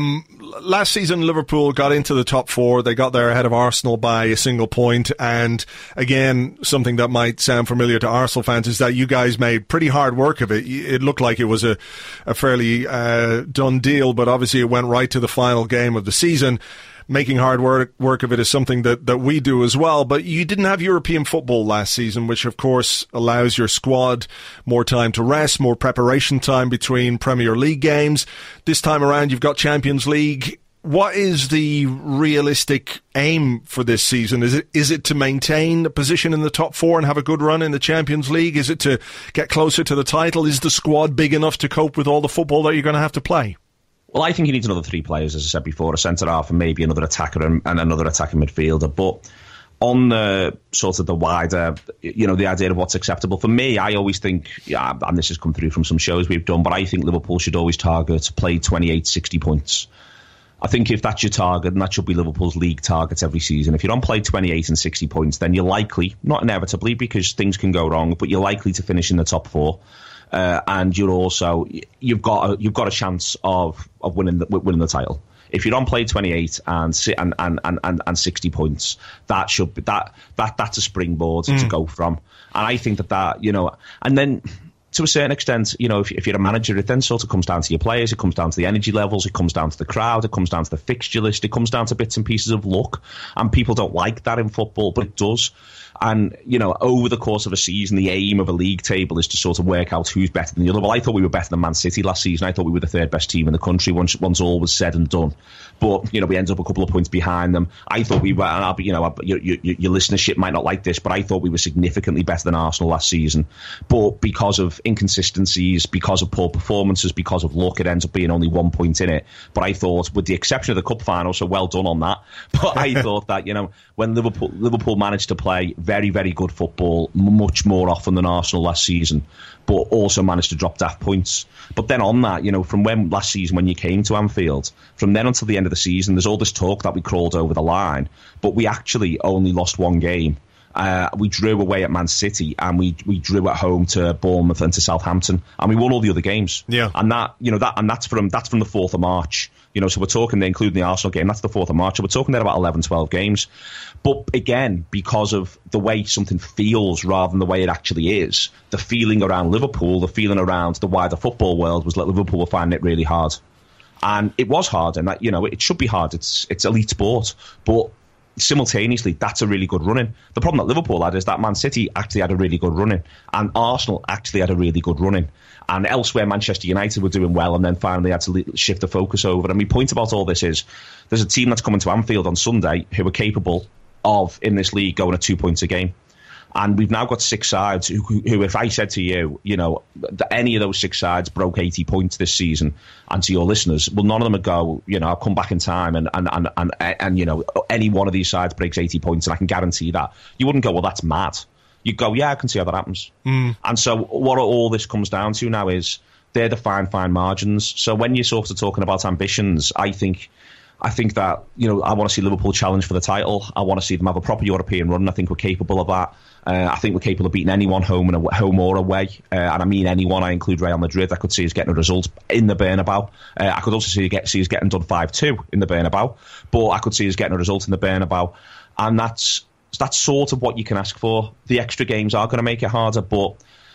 last season Liverpool got into the top 4. They got there ahead of Arsenal by a single point. And again, something that might sound familiar to Arsenal fans is that you guys made pretty hard work of it. It looked like it was a fairly done deal, but obviously it went right to the final game of the season. Making hard work of it is something that we do as well. But you didn't have European football last season, which of course allows your squad more time to rest, more preparation time between Premier League games. This time around, you've got Champions League. What is the realistic aim for this season? Is it to maintain a position in the top 4 and have a good run in the Champions League? Is it to get closer to the title? Is the squad big enough to cope with all the football that you're going to have to play? Well, I think he needs another 3 players, as I said before, a centre-half and maybe another attacker and another attacking midfielder. But on the sort of the wider, you know, the idea of what's acceptable, for me, I always think, and this has come through from some shows we've done, but I think Liverpool should always target to play 28, 60 points. I think if that's your target, and that should be Liverpool's league targets every season, if you don't play 28 and 60 points, then you're likely, not inevitably because things can go wrong, but you're likely to finish in the top 4. And you've got a chance of winning the title. If you don't play 28 and 60 points, that should be that's a springboard to go from. And I think that you know, and then to a certain extent, you know, if you're a manager, it then sort of comes down to your players, it comes down to the energy levels, it comes down to the crowd, it comes down to the fixture list, it comes down to bits and pieces of luck. And people don't like that in football, but it does. And, you know, over the course of a season, the aim of a league table is to sort of work out who's better than the other. Well, I thought we were better than Man City last season. I thought we were the 3rd best team in the country once all was said and done. But, you know, we ended up a couple of points behind them. I thought we were, and you know, your listenership might not like this, but I thought we were significantly better than Arsenal last season. But because of inconsistencies, because of poor performances, because of luck, it ends up being only 1 point in it. But I thought, with the exception of the cup final, so well done on that. But I thought that, you know, when Liverpool managed to play very, very good football much more often than Arsenal last season, but also managed to drop daft points. But then on that, you know, from last season when you came to Anfield, from then until the end of the season, there's all this talk that we crawled over the line, but we actually only lost 1 game. We drew away at Man City, and we drew at home to Bournemouth and to Southampton, and we won all the other games. Yeah, and that's from the 4th of March. You know, so we're talking, including the Arsenal game, that's the 4th of March. So we're talking there about 11, 12 games. But again, because of the way something feels rather than the way it actually is, the feeling around Liverpool, the feeling around the wider football world was that Liverpool were finding it really hard. And it was hard, and that, you know, it should be hard. It's elite sport, but simultaneously, that's a really good run-in. The problem that Liverpool had is that Man City actually had a really good run-in, and Arsenal actually had a really good run-in. And elsewhere, Manchester United were doing well, and then finally had to shift the focus over. And my point about all this is there's a team that's coming to Anfield on Sunday who are capable of, in this league, going at 2 points a game. And we've now got 6 sides who, if I said to you, any of those 6 sides broke 80 points this season, and to your listeners, well, none of them would go, I'll come back in time and any one of these sides breaks 80 points, and I can guarantee that. You wouldn't go, well, that's mad. You'd go, yeah, I can see how that happens. And so what all this comes down to now is they're the fine margins. So when you're sort of talking about ambitions, I think that, I want to see Liverpool challenge for the title. I want to see them have a proper European run. I think we're capable of that. I think we're capable of beating anyone home or away. And I mean anyone. I include Real Madrid. I could see us getting a result in the Bernabeu. I could also see us getting done 5-2 in the Bernabeu. But I could see us getting a result in the Bernabeu. And that's sort of what you can ask for. The extra games are going to make it harder, but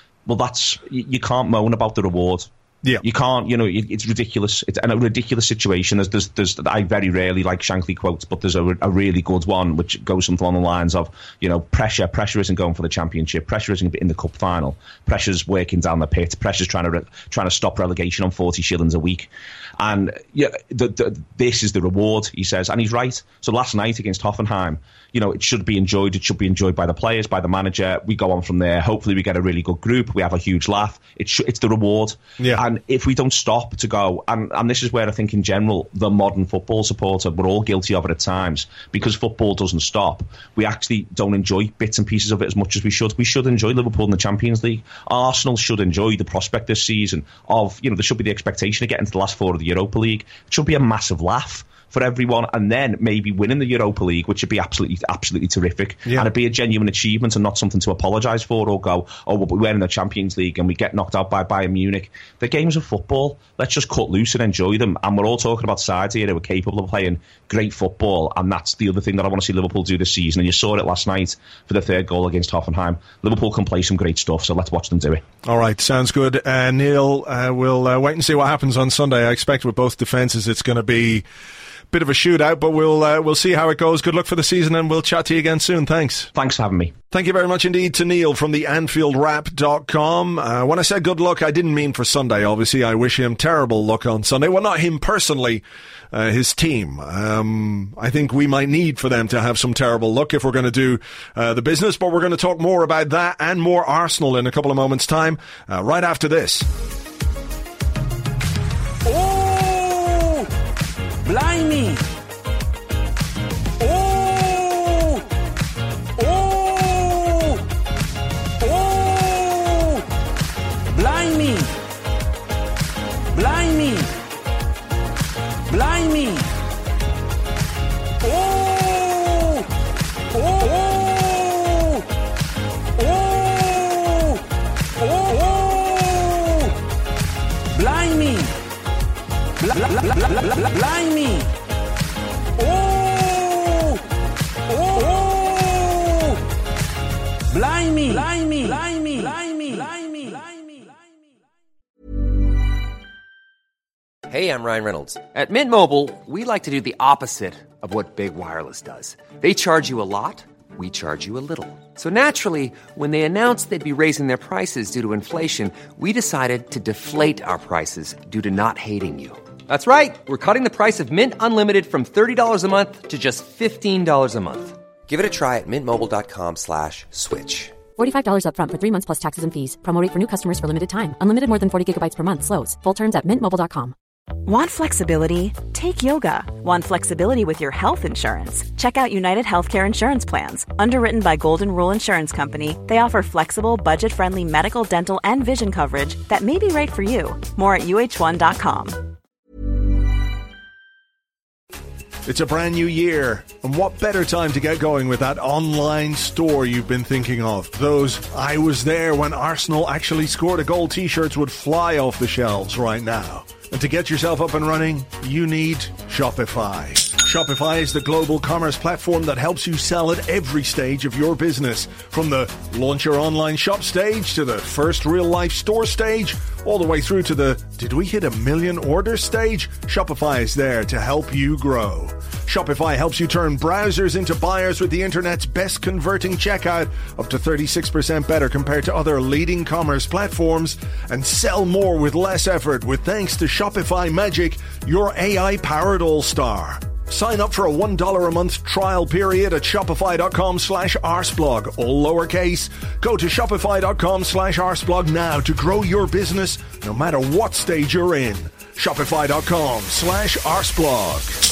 you can't moan about the reward. Yeah, you can't. It's ridiculous. It's a ridiculous situation. There's I very rarely like Shankly quotes, but there's a really good one which goes something along the lines of, pressure. Pressure isn't going for the championship. Pressure isn't in the cup final. Pressure's working down the pit. Pressure's trying to stop relegation on 40 shillings a week. And this is the reward, he says, and he's right. So last night against Hoffenheim, it should be enjoyed. It should be enjoyed by the players, by the manager. We go on from there. Hopefully we get a really good group. We have a huge laugh. It's the reward. Yeah. And if we don't stop to go, and this is where I think in general, the modern football supporter, we're all guilty of it at times, because football doesn't stop. We actually don't enjoy bits and pieces of it as much as we should. We should enjoy Liverpool in the Champions League. Arsenal should enjoy the prospect this season of, there should be the expectation of getting to the last 4 of the Europa League. It should be a massive laugh for everyone, and then maybe winning the Europa League, which would be absolutely terrific. Yeah. And it'd be a genuine achievement and not something to apologise for or go, but we're in the Champions League and we get knocked out by Bayern Munich. The games of football, let's just cut loose and enjoy them. And we're all talking about sides here who are capable of playing great football, and that's the other thing that I want to see Liverpool do this season. And you saw it last night for the 3rd goal against Hoffenheim. Liverpool can play some great stuff, so let's watch them do it. All right, sounds good. Neil, we'll wait and see what happens on Sunday. I expect with both defences it's going to be bit of a shootout, but we'll see how it goes. Good luck for the season, and we'll chat to you again soon. Thanks for having me. Thank you very much indeed to Neil from the AnfieldWrap.com. When I said good luck, I didn't mean for Sunday, obviously. I wish him terrible luck on Sunday. Well, not him personally, his team. I think we might need for them to have some terrible luck if we're going to do the business, but we're going to talk more about that and more Arsenal in a couple of moments' time, right after this. Blimey! Oh! Oh! Oh! Blimey! Blimey! Blimey! Oh! Oh! Oh! Oh! Blimey! Blimey! Oh! Oh! Blimey! Blimey! Blimey! Blimey! Blimey! Blimey! Hey, I'm Ryan Reynolds. At Mint Mobile, we like to do the opposite of what Big Wireless does. They charge you a lot, we charge you a little. So naturally, when they announced they'd be raising their prices due to inflation, we decided to deflate our prices due to not hating you. That's right. We're cutting the price of Mint Unlimited from $30 a month to just $15 a month. Give it a try at mintmobile.com/switch. $45 up front for 3 months plus taxes and fees. Promo rate for new customers for limited time. Unlimited more than 40 gigabytes per month. Slows full terms at mintmobile.com. Want flexibility? Take yoga. Want flexibility with your health insurance? Check out United Healthcare Insurance Plans. Underwritten by Golden Rule Insurance Company, they offer flexible, budget-friendly medical, dental, and vision coverage that may be right for you. More at UH1.com. It's a brand new year, and what better time to get going with that online store you've been thinking of? Those "I was there when Arsenal actually scored a goal" t-shirts would fly off the shelves right now. And to get yourself up and running, you need Shopify. Shopify is the global commerce platform that helps you sell at every stage of your business. From the launch your online shop stage to the first real-life store stage, all the way through to the "did we hit 1 million orders" stage, Shopify is there to help you grow. Shopify helps you turn browsers into buyers with the internet's best converting checkout, up to 36% better compared to other leading commerce platforms, and sell more with less effort with thanks to Shopify Magic, your AI-powered all-star. Sign up for a $1 a month trial period at shopify.com/arseblog, all lowercase. Go to shopify.com/arseblog now to grow your business no matter what stage you're in. Shopify.com/arseblog.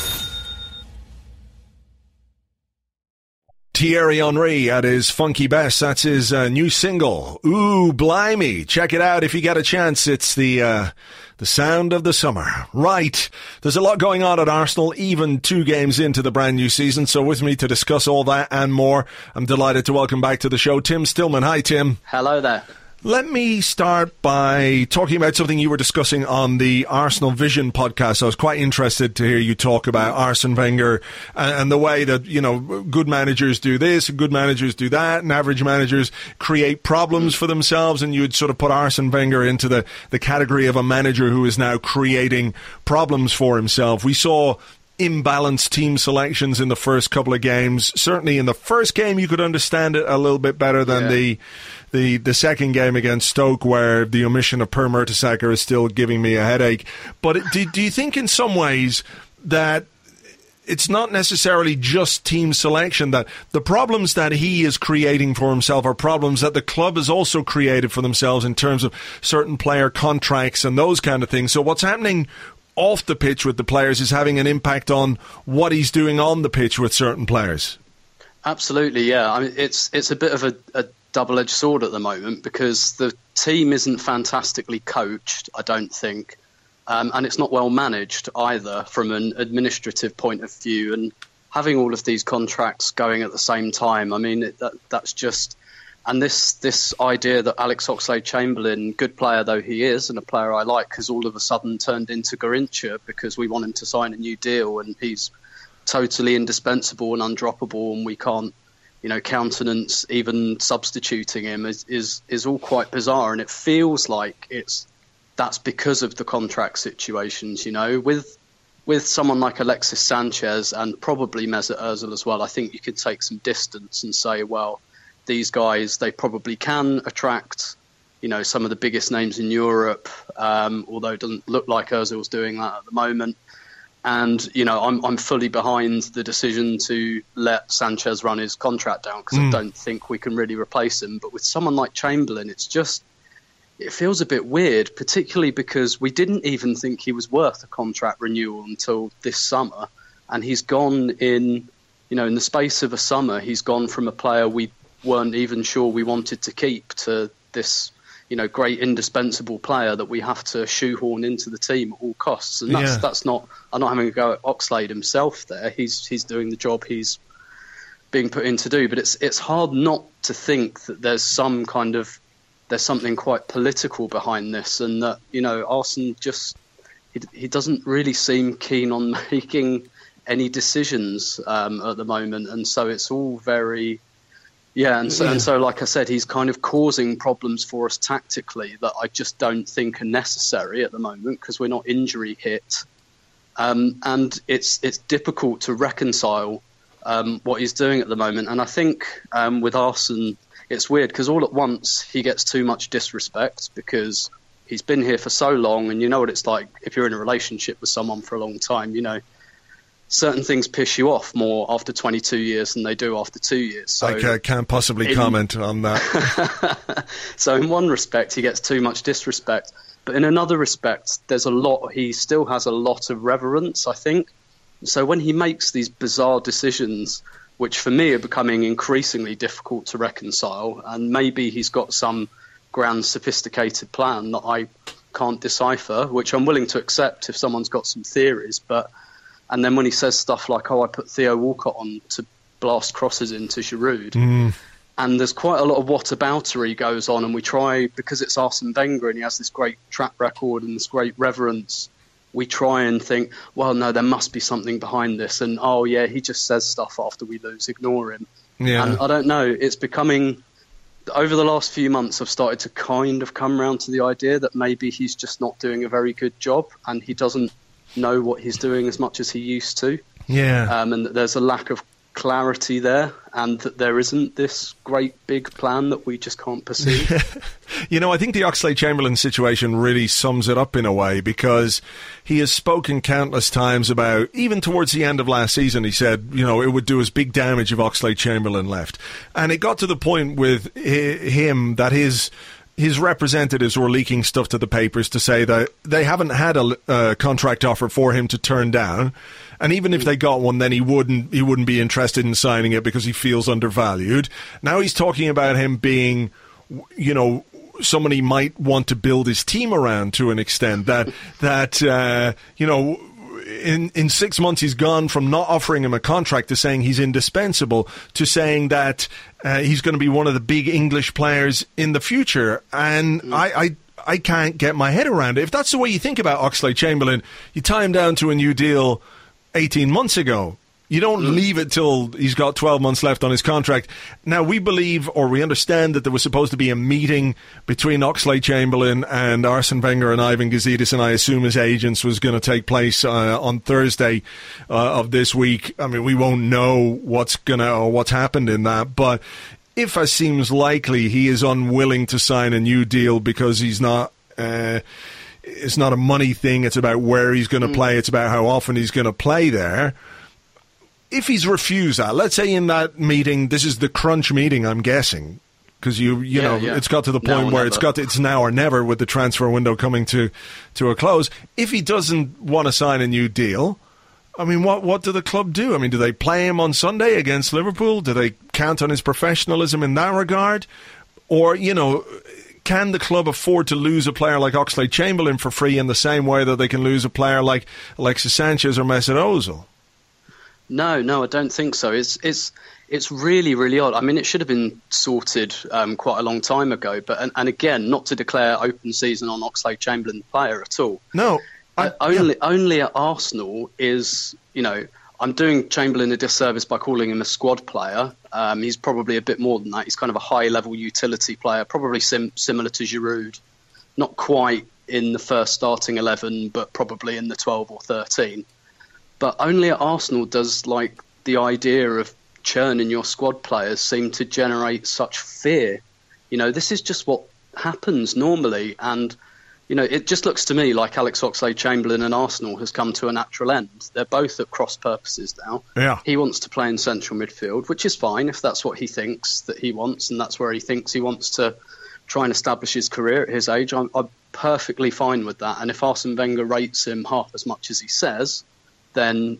Thierry Henry at his funky best. That's his new single, Ooh Blimey. Check it out if you get a chance. It's the sound of the summer. Right. There's a lot going on at Arsenal, even 2 games into the brand new season. So with me to discuss all that and more, I'm delighted to welcome back to the show Tim Stillman. Hi, Tim. Hello there. Let me start by talking about something you were discussing on the Arsenal Vision podcast. I was quite interested to hear you talk about Arsene Wenger and the way that, you know, good managers do this, good managers do that, and average managers create problems for themselves. And you would sort of put Arsene Wenger into the category of a manager who is now creating problems for himself. We saw imbalanced team selections in the first couple of games. Certainly in the first game you could understand it a little bit better than the second game against Stoke, where the omission of Per Mertesacker is still giving me a headache. But do you think in some ways that it's not necessarily just team selection, that the problems that he is creating for himself are problems that the club has also created for themselves in terms of certain player contracts and those kind of things? So what's happening off the pitch with the players is having an impact on what he's doing on the pitch with certain players. Absolutely, yeah. I mean, it's a bit of a double-edged sword at the moment, because the team isn't fantastically coached, I don't think, and it's not well managed either from an administrative point of view. And having all of these contracts going at the same time, I mean, that's just... And this idea that Alex Oxlade-Chamberlain, good player though he is, and a player I like, has all of a sudden turned into Garrincha because we want him to sign a new deal and he's totally indispensable and undroppable, and we can't, countenance even substituting him is all quite bizarre. And it feels like that's because of the contract situations, with someone like Alexis Sanchez and probably Mesut Ozil as well. I think you could take some distance and say, well, these guys, they probably can attract, some of the biggest names in Europe, although it doesn't look like Ozil's doing that at the moment. And, I'm fully behind the decision to let Sanchez run his contract down, because I don't think we can really replace him. But with someone like Chamberlain, it feels a bit weird, particularly because we didn't even think he was worth a contract renewal until this summer. And he's gone in the space of a summer, he's gone from a player we weren't even sure we wanted to keep to this, great indispensable player that we have to shoehorn into the team at all costs. And that's not, I'm not having a go at Oxlade himself there. He's doing the job he's being put in to do. But it's hard not to think that there's something quite political behind this, and that, Arsene he doesn't really seem keen on making any decisions at the moment. And so it's all very... Yeah, and so, like I said, he's kind of causing problems for us tactically that I just don't think are necessary at the moment, because we're not injury hit, and it's difficult to reconcile what he's doing at the moment. And I think with Arsene, it's weird because all at once he gets too much disrespect because he's been here for so long, and you know what it's like if you're in a relationship with someone for a long time, certain things piss you off more after 22 years than they do after 2 years. So I can't possibly comment on that. So in one respect, he gets too much disrespect. But in another respect, he still has a lot of reverence, I think. So when he makes these bizarre decisions, which for me are becoming increasingly difficult to reconcile, and maybe he's got some grand sophisticated plan that I can't decipher, which I'm willing to accept if someone's got some theories, and then when he says stuff like, I put Theo Walcott on to blast crosses into Giroud, and there's quite a lot of whataboutery goes on, and we try, because it's Arsene Wenger and he has this great track record and this great reverence, we try and think, well, no, there must be something behind this, and he just says stuff after we lose, ignore him. Yeah. And I don't know, it's becoming... Over the last few months, I've started to kind of come around to the idea that maybe he's just not doing a very good job, and he doesn't know what he's doing as much as he used to. and that there's a lack of clarity there, and that there isn't this great big plan that we just can't perceive. I think the Oxlade-Chamberlain situation really sums it up in a way, because he has spoken countless times about, even towards the end of last season, he said, it would do us big damage if Oxlade-Chamberlain left. And it got to the point with him that his representatives were leaking stuff to the papers to say that they haven't had a contract offer for him to turn down. And even if they got one, then he wouldn't be interested in signing it because he feels undervalued. Now he's talking about him being, someone he might want to build his team around to an extent. In 6 months he's gone from not offering him a contract to saying he's indispensable to saying that he's going to be one of the big English players in the future. And I can't get my head around it. If that's the way you think about Oxlade-Chamberlain, you tie him down to a new deal 18 months ago. You don't leave it till he's got 12 months left on his contract. Now, we believe, or we understand, that there was supposed to be a meeting between Oxlade-Chamberlain and Arsene Wenger and Ivan Gazidis, and I assume his agents, was going to take place on Thursday of this week. I mean, we won't know what's happened in that, but if, as seems likely, he is unwilling to sign a new deal because he's not... it's not a money thing. It's about where he's going to play. It's about how often he's going to play there. If he's refused that, let's say in that meeting, this is the crunch meeting, I'm guessing, because it's got to the point where it's now or never with the transfer window coming to a close. If he doesn't want to sign a new deal, I mean, what do the club do? I mean, do they play him on Sunday against Liverpool? Do they count on his professionalism in that regard? Or, can the club afford to lose a player like Oxlade-Chamberlain for free in the same way that they can lose a player like Alexis Sanchez or Mesut Ozil? No, I don't think so. It's really, really odd. I mean, it should have been sorted quite a long time ago. But and again, not to declare open season on Oxlade-Chamberlain the player at all. No, only at Arsenal is I'm doing Chamberlain a disservice by calling him a squad player. He's probably a bit more than that. He's kind of a high-level utility player, probably similar to Giroud. Not quite in the first starting 11, but probably in the 12 or 13. But only at Arsenal does the idea of churning your squad players seem to generate such fear. This is just what happens normally, and it just looks to me like Alex Oxlade-Chamberlain and Arsenal has come to a natural end. They're both at cross purposes now. Yeah. He wants to play in central midfield, which is fine if that's what he thinks that he wants, and that's where he thinks he wants to try and establish his career at his age. I'm perfectly fine with that. And if Arsene Wenger rates him half as much as he says, then,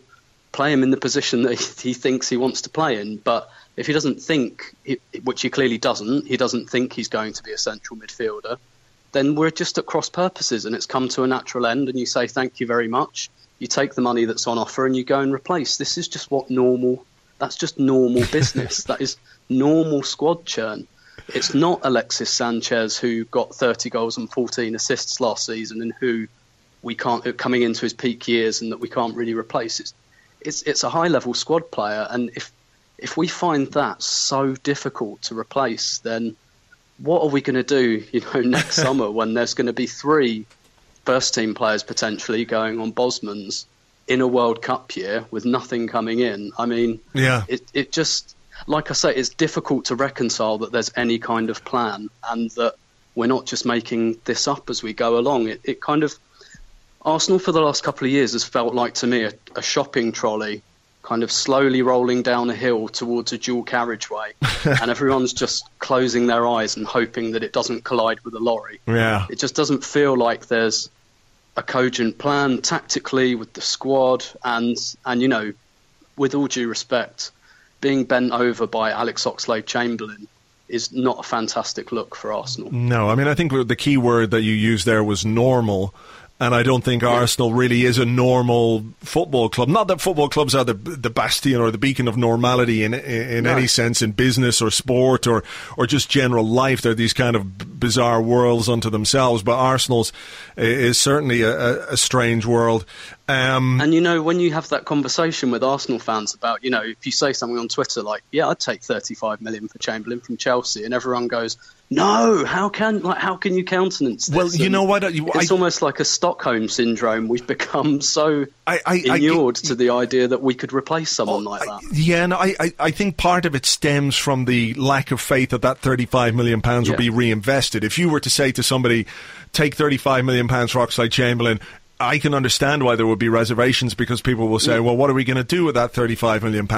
play him in the position that he thinks he wants to play in. But if he doesn't think, which he clearly doesn't, he doesn't think he's going to be a central midfielder, then we're just at cross purposes and it's come to a natural end, and you say thank you very much. You take the money that's on offer and you go and replace. This is just that's just normal business. That is normal squad churn. It's not Alexis Sanchez, who got 30 goals and 14 assists last season and who we can't, coming into his peak years, and that we can't really replace. It's a high level squad player, and if we find that so difficult to replace, then what are we going to do, next summer when there's going to be 3 first team players potentially going on Bosmans in a World Cup year with nothing coming in? I mean, it just, like I say, it's difficult to reconcile that there's any kind of plan and that we're not just making this up as we go along. It kind of, Arsenal for the last couple of years has felt like, to me, a shopping trolley kind of slowly rolling down a hill towards a dual carriageway, and everyone's just closing their eyes and hoping that it doesn't collide with a lorry. Yeah. It just doesn't feel like there's a cogent plan tactically with the squad, and with all due respect, being bent over by Alex Oxlade-Chamberlain is not a fantastic look for Arsenal. No, I mean, I think the key word that you used there was normal. And I don't think Arsenal really is a normal football club. Not that football clubs are the bastion or the beacon of normality in any sense, in business or sport or just general life. They're these kind of bizarre worlds unto themselves. But Arsenal's is certainly a strange world. And, you know, when you have that conversation with Arsenal fans about, you know, if you say something on Twitter like, yeah, I'd take 35 million for Chamberlain from Chelsea, and everyone goes, no, how can you countenance this? Well, you know what? It's almost like a Stockholm syndrome. We've become so inured to the idea that we could replace someone like that. Yeah, no, I think part of it stems from the lack of faith that £35 million will be reinvested. If you were to say to somebody, take £35 million for Oxlade-Chamberlain, I can understand why there would be reservations, because people will say, well, what are we going to do with that £35 million?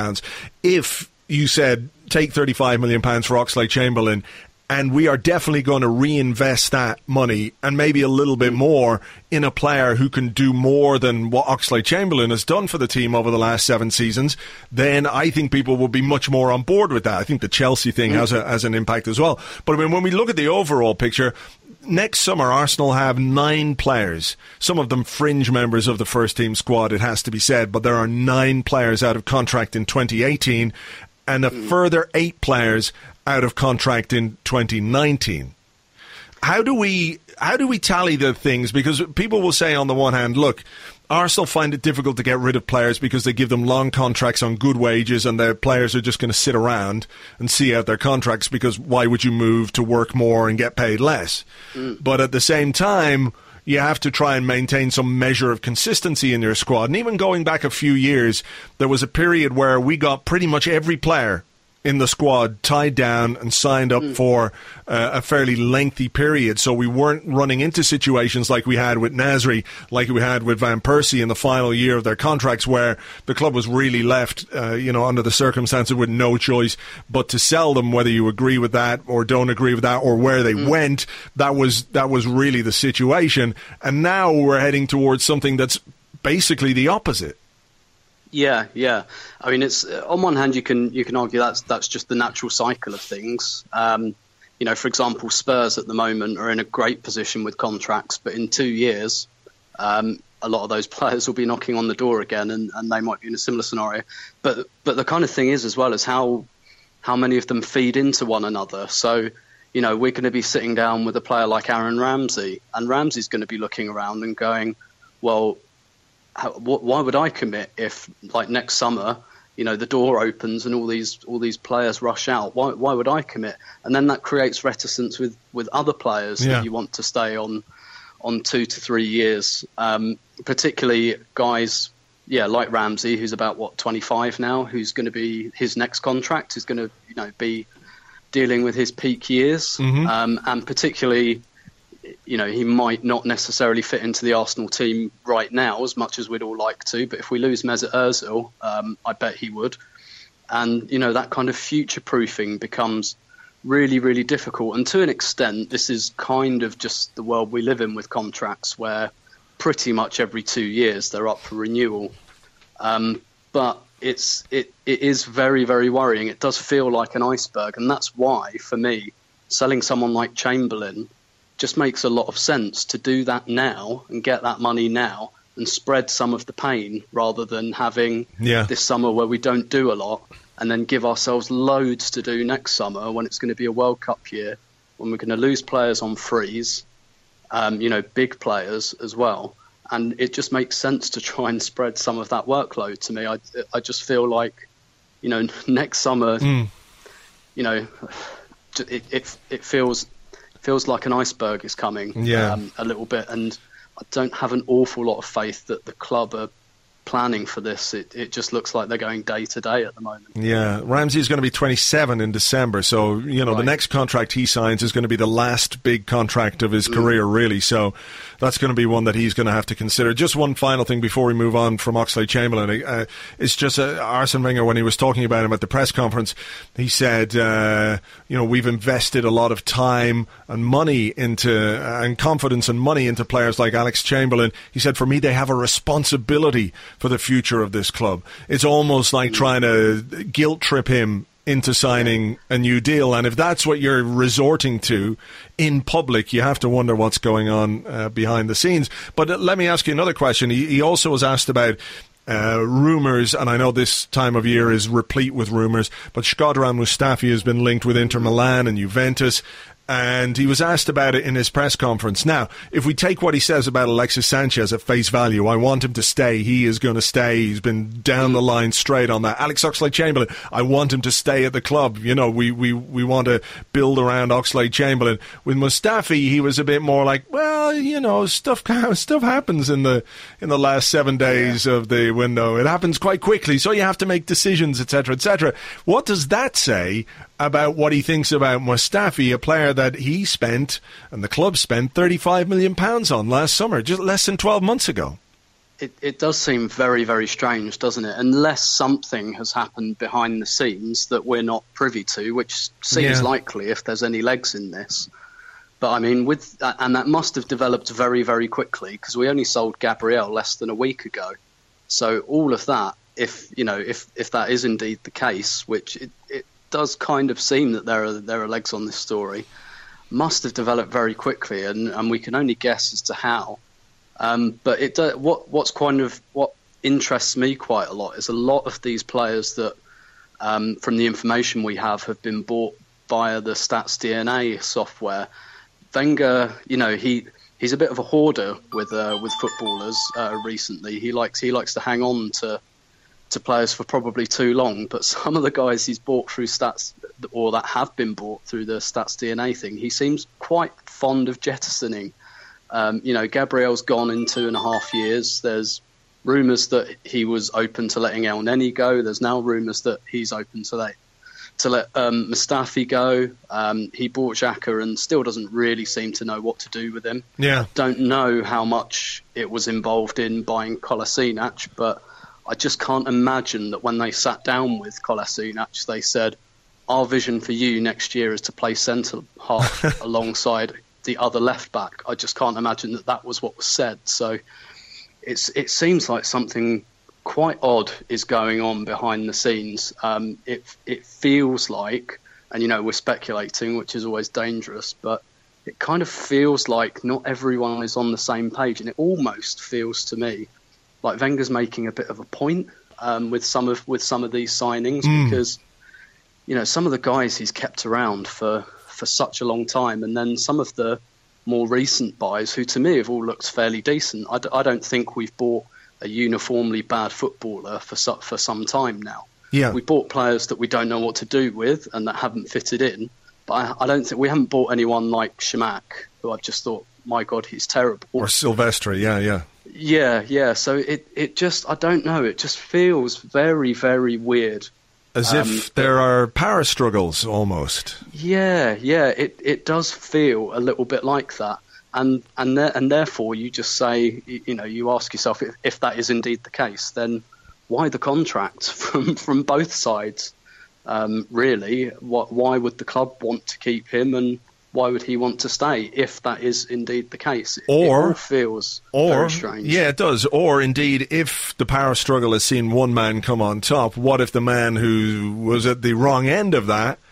If you said, take £35 million for Oxlade-Chamberlain, and we are definitely going to reinvest that money and maybe a little bit more in a player who can do more than what Oxlade-Chamberlain has done for the team over the last 7 seasons, then I think people will be much more on board with that. I think the Chelsea thing has an impact as well. But I mean, when we look at the overall picture, next summer Arsenal have 9 players, some of them fringe members of the first team squad, it has to be said, but there are 9 players out of contract in 2018 and a further 8 players out of contract in 2019. How do we tally the things? Because people will say on the one hand, look, Arsenal find it difficult to get rid of players because they give them long contracts on good wages, and their players are just going to sit around and see out their contracts, because why would you move to work more and get paid less? But at the same time, you have to try and maintain some measure of consistency in your squad. And even going back a few years, there was a period where we got pretty much every player in the squad tied down and signed up for a fairly lengthy period, so we weren't running into situations like we had with Nasri, like we had with Van Persie in the final year of their contracts, where the club was really left under the circumstances with no choice but to sell them, whether you agree with that or don't agree with that, or where they went. That was really the situation. And now we're heading towards something that's basically the opposite. Yeah. I mean, it's on one hand you can argue that's just the natural cycle of things. For example, Spurs at the moment are in a great position with contracts, but in 2 years, a lot of those players will be knocking on the door again, and they might be in a similar scenario. But the kind of thing is, as well, as how many of them feed into one another. So, you know, we're going to be sitting down with a player like Aaron Ramsey, and Ramsey's going to be looking around and going, well, why would I commit if, like, next summer, you know, the door opens and all these players rush out? Why would I commit? And then that creates reticence with other players that you want to stay on 2 to 3 years, particularly guys, like Ramsey, who's about 25 now, who's going to be, his next contract is going to, you know, be dealing with his peak years, and particularly, you know, he might not necessarily fit into the Arsenal team right now as much as we'd all like to, but if we lose Mesut Ozil, I bet he would. And, you know, that kind of future-proofing becomes really, really difficult. And to an extent, this is kind of just the world we live in with contracts, where pretty much every 2 years they're up for renewal. But it is very, very worrying. It does feel like an iceberg, and that's why, for me, selling someone like Chamberlain just makes a lot of sense, to do that now and get that money now and spread some of the pain, rather than having this summer where we don't do a lot and then give ourselves loads to do next summer when it's going to be a World Cup year, when we're going to lose players on frees, big players as well. And it just makes sense to try and spread some of that workload. To me, I just feel like, you know, next summer, you know, it feels like an iceberg is coming a little bit, and I don't have an awful lot of faith that the club are planning for this. It just looks like they're going day to day at the moment. Yeah, Ramsey is going to be 27 in December, so, you know, the next contract he signs is going to be the last big contract of his career, really, so that's going to be one that he's going to have to consider. Just one final thing before we move on from Oxlade-Chamberlain. It's just Arsene Wenger, when he was talking about him at the press conference, he said, we've invested a lot of time and money and confidence and money into players like Alex Chamberlain. He said, for me, they have a responsibility for the future of this club. It's almost like trying to guilt trip him into signing a new deal, and if that's what you're resorting to in public, you have to wonder what's going on behind the scenes. But let me ask you another question. He also was asked about rumours, and I know this time of year is replete with rumours, but Shkodran Mustafi has been linked with Inter Milan and Juventus. and he was asked about it in his press conference. Now, if we take what he says about Alexis Sanchez at face value, I want him to stay. He is going to stay. He's been down the line straight on that. Alex Oxlade-Chamberlain, I want him to stay at the club. You know, we want to build around Oxlade-Chamberlain. With Mustafi, he was a bit more like, well, you know, stuff happens in the last 7 days of the window. It happens quite quickly, so you have to make decisions, etc., etc. What does that say about what he thinks about Mustafi, a player that he spent and the club spent £35 million on last summer, just less than 12 months ago? It does seem very, very strange, doesn't it? Unless something has happened behind the scenes that we're not privy to, which seems likely if there's any legs in this. But I mean, and that must have developed very, very quickly, because we only sold Gabriel less than a week ago. So all of that, if that is indeed the case, which it does kind of seem that there are legs on this story, must have developed very quickly, and we can only guess as to how. But what interests me quite a lot is a lot of these players that, from the information we have been bought via the Stats DNA software. Wenger, you know, he's a bit of a hoarder with footballers recently. He likes to hang on to players for probably too long. But some of the guys he's bought through Stats, or that have been bought through the Stats DNA thing, he seems quite fond of jettisoning. You know, Gabriel's gone in 2.5 years. There's rumours that he was open to letting El Neni go. There's now rumours that he's open to let Mustafi go. He bought Xhaka and still doesn't really seem to know what to do with him. Yeah. Don't know how much it was involved in buying Kolasinac, but I just can't imagine that when they sat down with Kolasinac, they said, our vision for you next year is to play centre half alongside the other left back. I just can't imagine that was what was said. So it seems like something quite odd is going on behind the scenes. It feels like, and you know, we're speculating, which is always dangerous, but it kind of feels like not everyone is on the same page, and it almost feels to me like Wenger's making a bit of a point with some of these signings, because you know, some of the guys he's kept around for such a long time, and then some of the more recent buys who to me have all looked fairly decent. I don't think we've bought a uniformly bad footballer for some time now. Yeah, we bought players that we don't know what to do with and that haven't fitted in. But I don't think we haven't bought anyone like Shamak, who I've just thought, my God, he's terrible. Or Silvestri, yeah. So it just, I don't know. It just feels very, very weird. As if there are power struggles almost. Yeah. It does feel a little bit like that. And therefore you just say, you know, you ask yourself, if that is indeed the case, then why the contract from both sides? Really, why would the club want to keep him, and why would he want to stay if that is indeed the case? It all feels very strange. Yeah, it does. Or indeed, if the power struggle has seen one man come on top, what if the man who was at the wrong end of that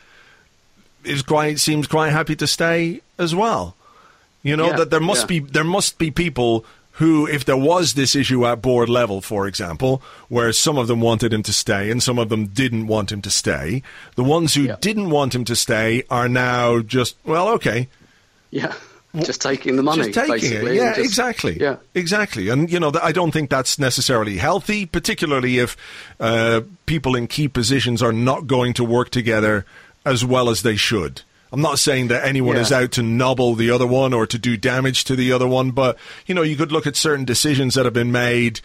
seems quite happy to stay as well? You know, that there must be people who, if there was this issue at board level, for example, where some of them wanted him to stay and some of them didn't want him to stay, the ones who didn't want him to stay are now just, well, okay. Yeah, just taking the money, basically. Yeah, exactly. Yeah, exactly. And, you know, I don't think that's necessarily healthy, particularly if people in key positions are not going to work together as well as they should. I'm not saying that anyone is out to nobble the other one or to do damage to the other one, but, you know, you could look at certain decisions that have been made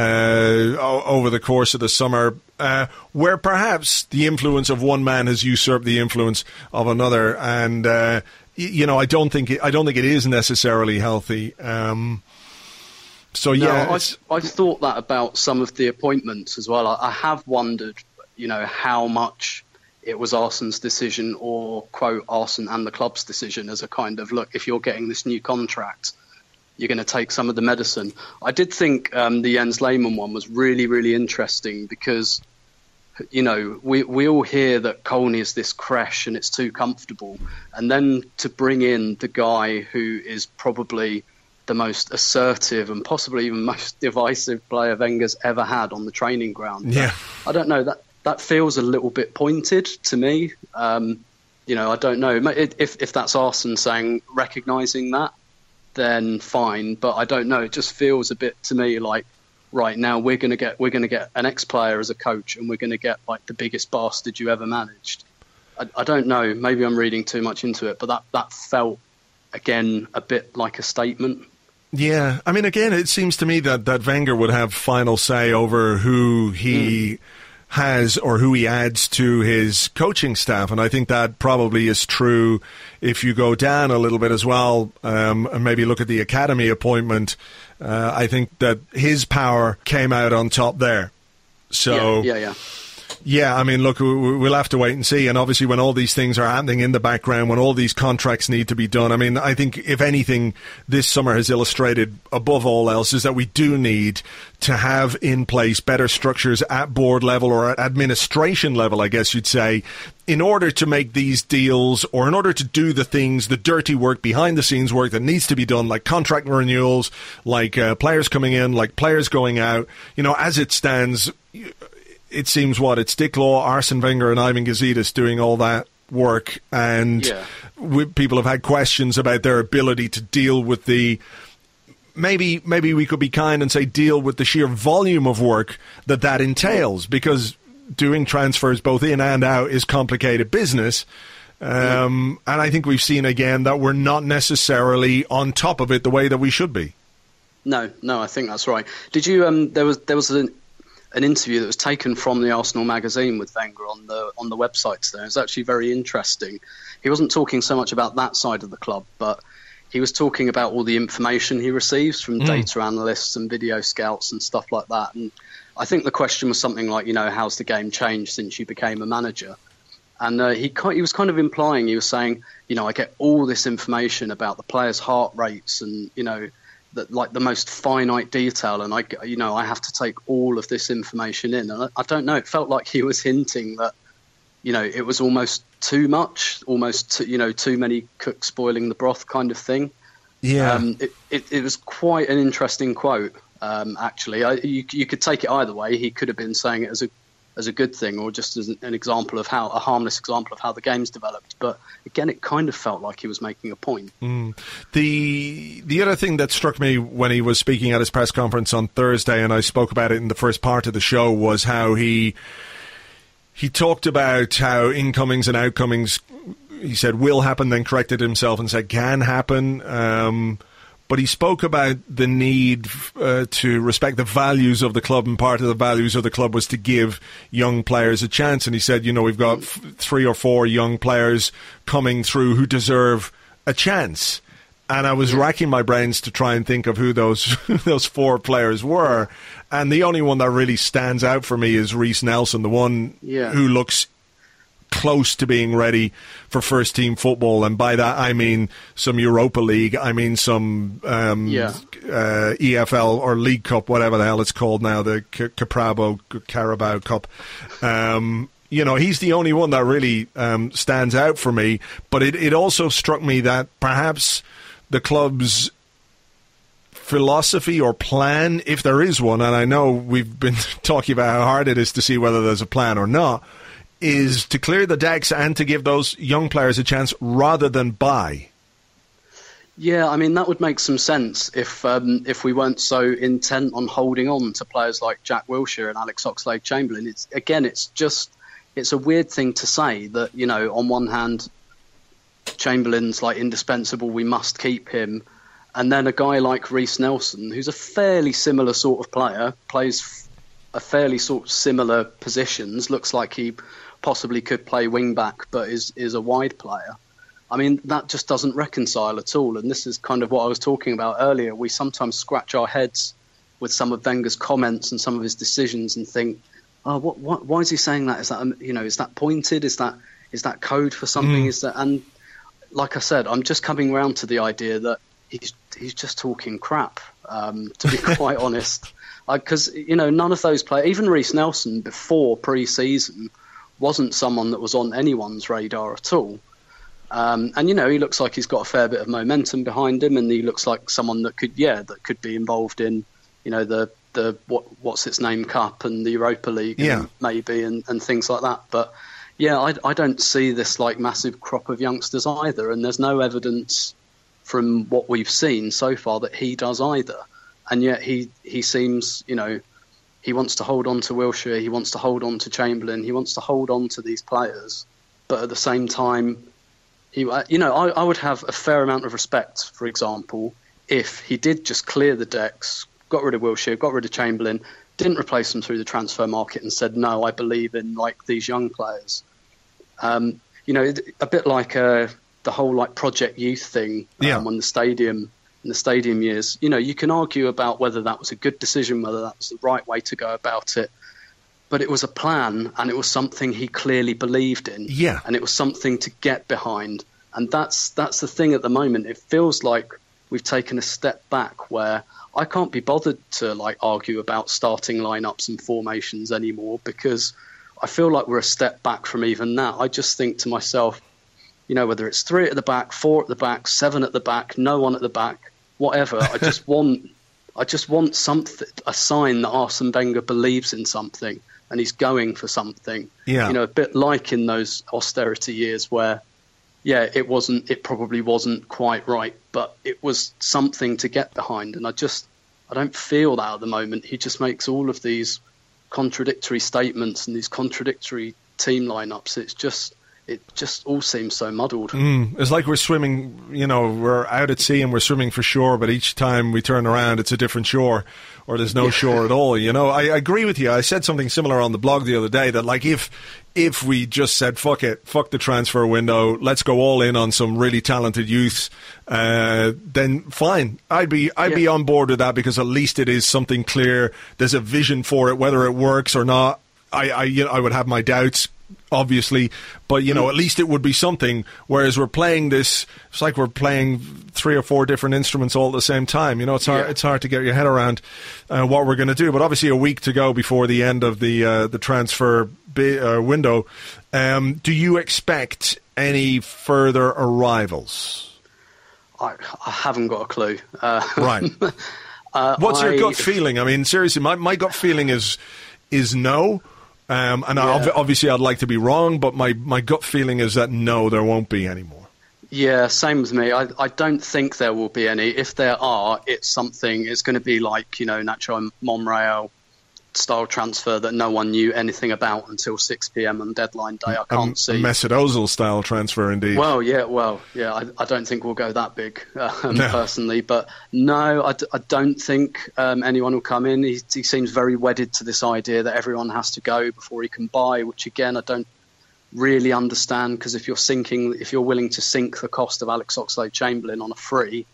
over the course of the summer where perhaps the influence of one man has usurped the influence of another, and you know, I don't think it is necessarily healthy. I've thought that about some of the appointments as well. I have wondered, you know, how much it was Arsenal's decision, or, quote, Arsenal and the club's decision, as a kind of, look, if you're getting this new contract, you're going to take some of the medicine. I did think the Jens Lehmann one was really, really interesting because, you know, we all hear that Colney is this creche and it's too comfortable. And then to bring in the guy who is probably the most assertive and possibly even most divisive player Wenger's ever had on the training ground. Yeah. I don't know, that feels a little bit pointed to me. I don't know. If that's Arsene saying, recognising that, then fine. But I don't know. It just feels a bit to me like, right now we're going to get an ex-player as a coach, and we're going to get like the biggest bastard you ever managed. I don't know. Maybe I'm reading too much into it, but that felt again a bit like a statement. Yeah, I mean, again, it seems to me that Wenger would have final say over who he has or who he adds to his coaching staff, and I think that probably is true if you go down a little bit as well, and maybe look at the academy appointment. I think that his power came out on top there. So yeah, I mean, look, we'll have to wait and see. And obviously, when all these things are happening in the background, when all these contracts need to be done, I mean, I think, if anything, this summer has illustrated, above all else, is that we do need to have in place better structures at board level, or at administration level, I guess you'd say, in order to make these deals, or in order to do the things, the dirty work, behind the scenes work that needs to be done, like contract renewals, like players coming in, like players going out. As it stands, it seems it's Dick Law, Arsene Wenger and Ivan Gazidis doing all that work, and people have had questions about their ability to deal with the, maybe we could be kind and say, deal with the sheer volume of work that entails, because doing transfers both in and out is complicated business. And I think we've seen again that we're not necessarily on top of it the way that we should be. No, I think that's right. Did you? There was an interview that was taken from the Arsenal magazine with Wenger on the websites there. It's actually very interesting. He wasn't talking so much about that side of the club, but he was talking about all the information he receives from data analysts and video scouts and stuff like that. And I think the question was something like, how's the game changed since you became a manager? And he was kind of implying, he was saying, I get all this information about the players' heart rates and, the most finite detail, and I have to take all of this information in. And I don't know, it felt like he was hinting that, it was almost too much, too many cooks spoiling the broth kind of thing. Yeah. It was quite an interesting quote, actually. You could take it either way. He could have been saying it as a good thing, or just as an example of a harmless example of how the game's developed. But again, it kind of felt like he was making a point. The other thing that struck me when he was speaking at his press conference on Thursday, and I spoke about it in the first part of the show, was how he talked about how incomings and outcomings, he said, will happen, then corrected himself and said can happen. But he spoke about the need to respect the values of the club, and part of the values of the club was to give young players a chance. And he said, we've got 3 or 4 young players coming through who deserve a chance. And I was racking my brains to try and think of who those 4 players were. And the only one that really stands out for me is Reiss Nelson, the one who looks close to being ready for first team football, and by that I mean some Europa League, I mean some EFL or League Cup, whatever the hell it's called now, the Carabao Cup. He's the only one that really stands out for me. But it also struck me that perhaps the club's philosophy or plan, if there is one, and I know we've been talking about how hard it is to see whether there's a plan or not, is to clear the decks and to give those young players a chance rather than buy. Yeah, I mean, that would make some sense if we weren't so intent on holding on to players like Jack Wilshere and Alex Oxlade-Chamberlain. It's a weird thing to say that, on one hand, Chamberlain's like indispensable, we must keep him. And then a guy like Reiss Nelson, who's a fairly similar sort of player, plays a fairly sort of similar positions, looks like he possibly could play wing back, but is a wide player. I mean, that just doesn't reconcile at all. And this is kind of what I was talking about earlier. We sometimes scratch our heads with some of Wenger's comments and some of his decisions and think, oh, why is he saying that? Is that, is that pointed? Is that code for something? And like I said, I'm just coming around to the idea that he's just talking crap, to be quite honest. Because, none of those players, even Reiss Nelson before pre-season, wasn't someone that was on anyone's radar at all. And, he looks like he's got a fair bit of momentum behind him, and he looks like someone that could be involved in, the what's its name Cup and the Europa League, maybe, and things like that. But Yeah, I don't see this like massive crop of youngsters either, and there's no evidence from what we've seen so far that he does either. And yet he seems, he wants to hold on to Wilshere, he wants to hold on to Chamberlain, he wants to hold on to these players, but at the same time, I would have a fair amount of respect, for example, if he did just clear the decks, got rid of Wilshere, got rid of Chamberlain, didn't replace them through the transfer market and said, no, I believe in like these young players. A bit like the whole like Project Youth thing when in the stadium years. You can argue about whether that was a good decision, whether that was the right way to go about it. But it was a plan, and it was something he clearly believed in. Yeah. And it was something to get behind. And that's the thing at the moment. It feels like we've taken a step back where I can't be bothered to like argue about starting lineups and formations anymore, because I feel like we're a step back from even that. I just think to myself, whether it's 3 at the back, 4 at the back, 7 at the back, no one at the back, whatever. I just want something, a sign that Arsene Wenger believes in something and he's going for something. Yeah. A bit like in those austerity years where, it probably wasn't quite right, but it was something to get behind. And I don't feel that at the moment. He just makes all of these contradictory statements and these contradictory team lineups. It just all seems so muddled. It's like we're swimming, we're out at sea and we're swimming for shore, but each time we turn around, it's a different shore, or there's no shore at all. I agree with you. I said something similar on the blog the other day that, like, if we just said, fuck the transfer window, let's go all in on some really talented youths, then fine. I'd be on board with that, because at least it is something clear. There's a vision for it, whether it works or not. I would have my doubts, obviously, but at least it would be something. Whereas we're playing this, it's like we're playing 3 or 4 different instruments all at the same time. It's hard to get your head around what we're going to do. But obviously, a week to go before the end of the transfer window. Do you expect any further arrivals? I haven't got a clue. Right. What's your gut feeling? I mean, seriously, my gut feeling is no. Obviously I'd like to be wrong, but my gut feeling is that no, there won't be any more. Yeah, same with me. I don't think there will be any. If there are, it's going to be like, Nacho Monreal style transfer that no one knew anything about until 6 p.m. on deadline day. I can't see. Mesut Ozil style transfer, indeed. Well, yeah. I don't think we'll go that big, personally. But no, I don't think anyone will come in. He seems very wedded to this idea that everyone has to go before he can buy, which again I don't really understand, because if you're willing to sink the cost of Alex Oxlade-Chamberlain on a free,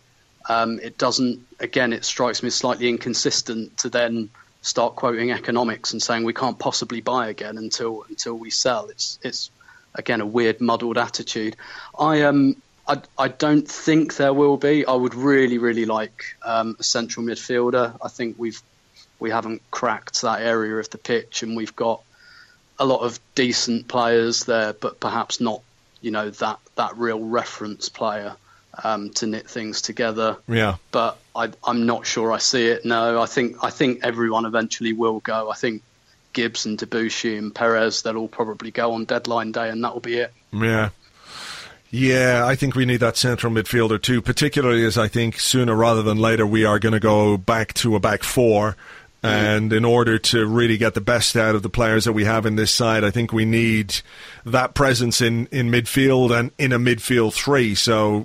it strikes me as slightly inconsistent to then start quoting economics and saying we can't possibly buy again until we sell. It's again a weird, muddled attitude. I don't think there will be. I would really, really like a central midfielder. I think we haven't cracked that area of the pitch, and we've got a lot of decent players there, but perhaps not, that real reference player to knit things together. Yeah. But I'm not sure I see it. No, I think everyone eventually will go. I think Gibbs and Debuchy and Perez, they'll all probably go on deadline day, and that will be it. Yeah. Yeah, I think we need that central midfielder too, particularly as I think sooner rather than later we are going to go back to a back 4. And in order to really get the best out of the players that we have in this side, I think we need that presence in midfield and in a midfield 3. So,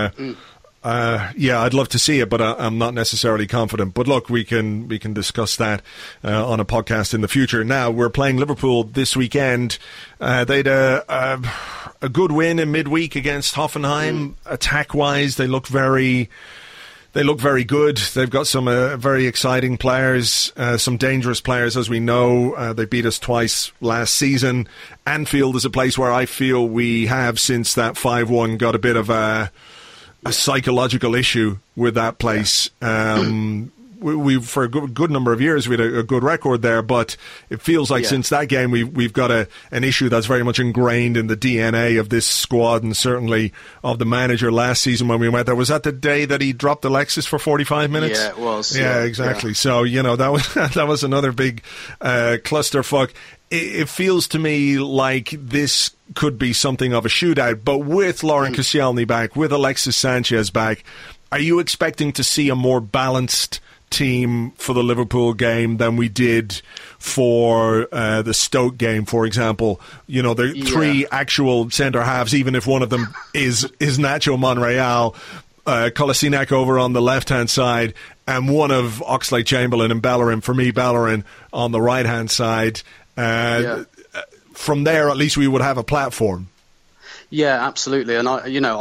I'd love to see it, but I'm not necessarily confident. But look, we can discuss that on a podcast in the future. Now, we're playing Liverpool this weekend. They had a good win in midweek against Hoffenheim. Attack-wise, they look very good. They've got some very exciting players, some dangerous players, as we know. They beat us twice last season. Anfield is a place where I feel we have, since that 5-1, got a bit of a psychological issue with that place. we for a good number of years we had a good record there, but it feels like since that game we've got an issue that's very much ingrained in the DNA of this squad, and certainly of the manager last season when we went there. Was that the day that he dropped Alexis for 45 minutes? Yeah, it was. Yeah, exactly. Yeah. So, that was another big clusterfuck. It feels to me like this could be something of a shootout, but with Laurent Koscielny back, with Alexis Sanchez back, are you expecting to see a more balanced team for the Liverpool game than we did for the Stoke game, for example? There are three actual centre-halves, even if one of them is Nacho Monreal, Kolasinac over on the left-hand side, and one of Oxlade-Chamberlain and Bellerin, for me, Bellerin on the right-hand side. From there, at least we would have a platform. Yeah, absolutely. And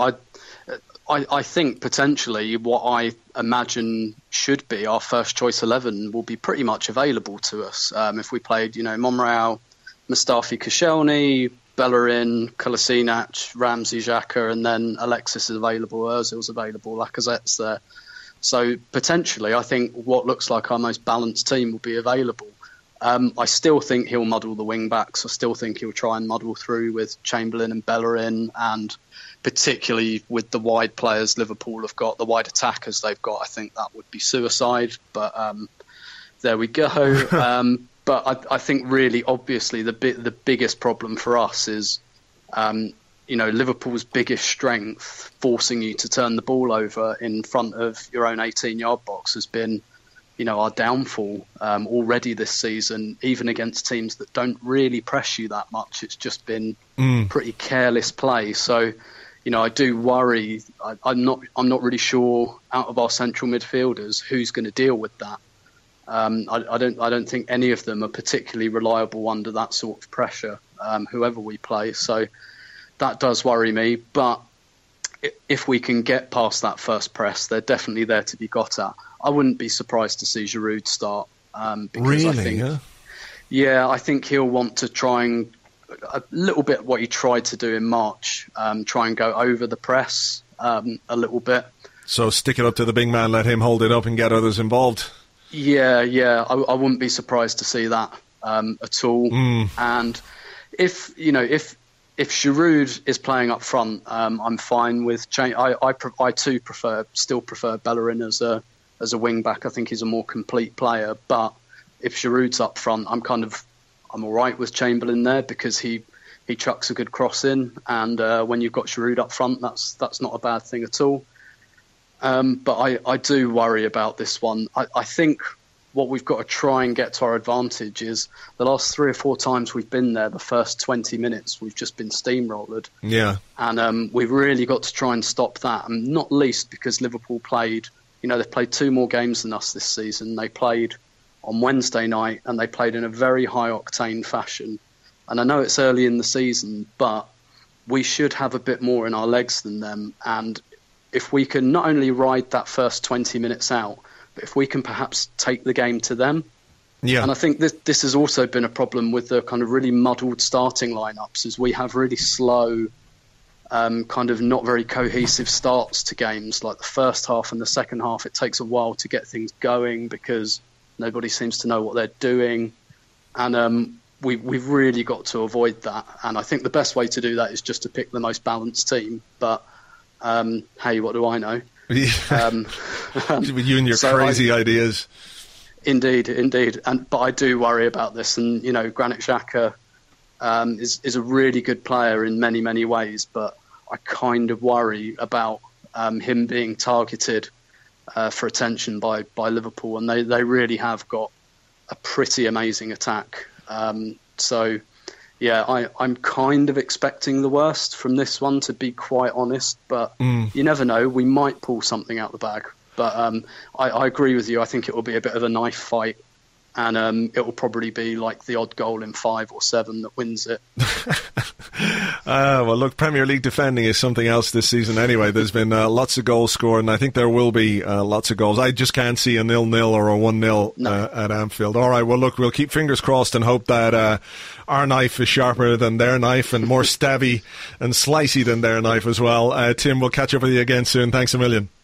I think potentially what I imagine should be our first choice 11 will be pretty much available to us. If we played, Monreal, Mustafi, Koscielny, Bellerin, Kolasinac, Ramsey, Xhaka, and then Alexis is available, Ozil's available, Lacazette's there. So potentially, I think what looks like our most balanced team will be available. I still think he'll muddle the wing backs. I still think he'll try and muddle through with Chamberlain and Bellerin, and particularly with the wide players Liverpool have got, the wide attackers they've got. I think that would be suicide. But there we go. But I think really, obviously, the biggest problem for us is, Liverpool's biggest strength, forcing you to turn the ball over in front of your own 18-yard box, has been our downfall already this season, even against teams that don't really press you that much. It's just been pretty careless play. So, I do worry. I'm not really sure out of our central midfielders who's going to deal with that. I don't think any of them are particularly reliable under that sort of pressure, whoever we play. So that does worry me. But if we can get past that first press, they're definitely there to be got at. I wouldn't be surprised to see Giroud start. Because really? I think, I think he'll want to try and a little bit what he tried to do in March, try and go over the press a little bit. So stick it up to the big man, let him hold it up and get others involved. Yeah. I wouldn't be surprised to see that at all. And if Giroud is playing up front, I'm fine with change. I too still prefer Bellerin as a wing back. I think he's a more complete player. But if Giroud's up front, I'm all right with Chamberlain there, because he chucks a good cross in, and when you've got Giroud up front, that's not a bad thing at all. But I do worry about this one. I think what we've got to try and get to our advantage is the last 3 or 4 times we've been there, the first 20 minutes, we've just been steamrolled. Yeah. And we've really got to try and stop that, and not least because Liverpool played, they've played 2 more games than us this season. They played on Wednesday night, and they played in a very high-octane fashion. And I know it's early in the season, but we should have a bit more in our legs than them. And if we can not only ride that first 20 minutes out, but if we can perhaps take the game to them. Yeah. And I think this has also been a problem with the kind of really muddled starting lineups, as we have really slow, kind of not very cohesive starts to games. Like the first half and the second half, it takes a while to get things going because nobody seems to know what they're doing. And we've really got to avoid that. And I think the best way to do that is just to pick the most balanced team. But hey, what do I know? You and your crazy ideas. Indeed. But I do worry about this. And, Granit Xhaka is a really good player in many, many ways. But I kind of worry about him being targeted for attention by Liverpool. And they really have got a pretty amazing attack. So, yeah, I'm kind of expecting the worst from this one, to be quite honest. But you never know. We might pull something out the bag. But I agree with you. I think it will be a bit of a knife fight. And it will probably be like the odd goal in 5 or 7 that wins it. Well, look, Premier League defending is something else this season anyway. There's been lots of goals scored, and I think there will be lots of goals. I just can't see a 0-0 or a 1-0 at Anfield. All right, well, look, we'll keep fingers crossed and hope that our knife is sharper than their knife and more stabby and slicey than their knife as well. Tim, we'll catch up with you again soon. Thanks a million.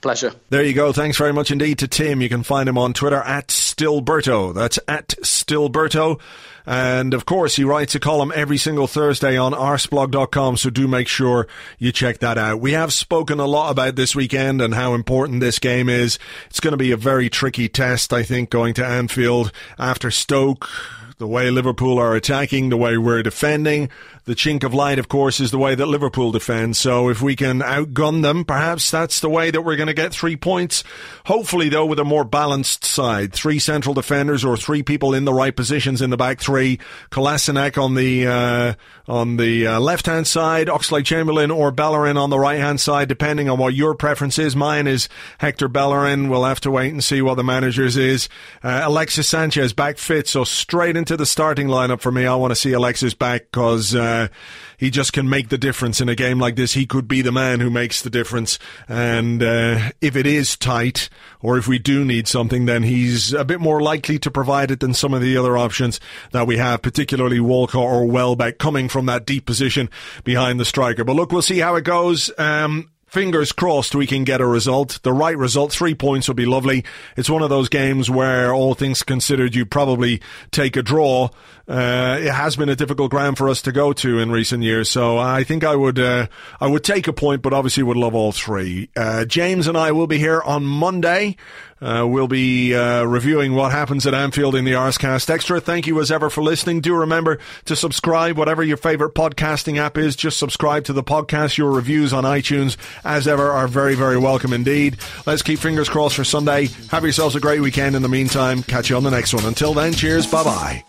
Pleasure. There you go. Thanks very much indeed to Tim. You can find him on Twitter at Stilberto. That's at Stilberto. And of course, he writes a column every single Thursday on arsblog.com, so do make sure you check that out. We have spoken a lot about this weekend and how important this game is. It's going to be a very tricky test, I think, going to Anfield after Stoke. The way Liverpool are attacking, the way we're defending. The chink of light, of course, is the way that Liverpool defends. So if we can outgun them, perhaps that's the way that we're going to get 3 points. Hopefully, though, with a more balanced side. 3 central defenders or 3 people in the right positions in the back 3. Kolasinac on the left-hand side, Oxlade-Chamberlain or Bellerin on the right-hand side, depending on what your preference is. Mine is Hector Bellerin. We'll have to wait and see what the manager's is. Alexis Sanchez back fit, so straight into the starting lineup for me. I want to see Alexis back because he just can make the difference in a game like this. He could be the man who makes the difference. And if it is tight, or if we do need something, then he's a bit more likely to provide it than some of the other options that we have, particularly Walcott or Welbeck, coming from that deep position behind the striker. But look, we'll see how it goes. Fingers crossed we can get a result. The right result, 3 points would be lovely. It's one of those games where, all things considered, you probably take a draw. It has been a difficult ground for us to go to in recent years, so I think I would take a point, but obviously would love all 3. James and I will be here on Monday. We'll be reviewing what happens at Anfield in the Arscast Extra. Thank you as ever for listening. Do remember to subscribe, whatever your favourite podcasting app is. Just subscribe to the podcast. Your reviews on iTunes, as ever, are very, very welcome indeed. Let's keep fingers crossed for Sunday. Have yourselves a great weekend in the meantime. Catch you on the next one. Until then, cheers. Bye-bye.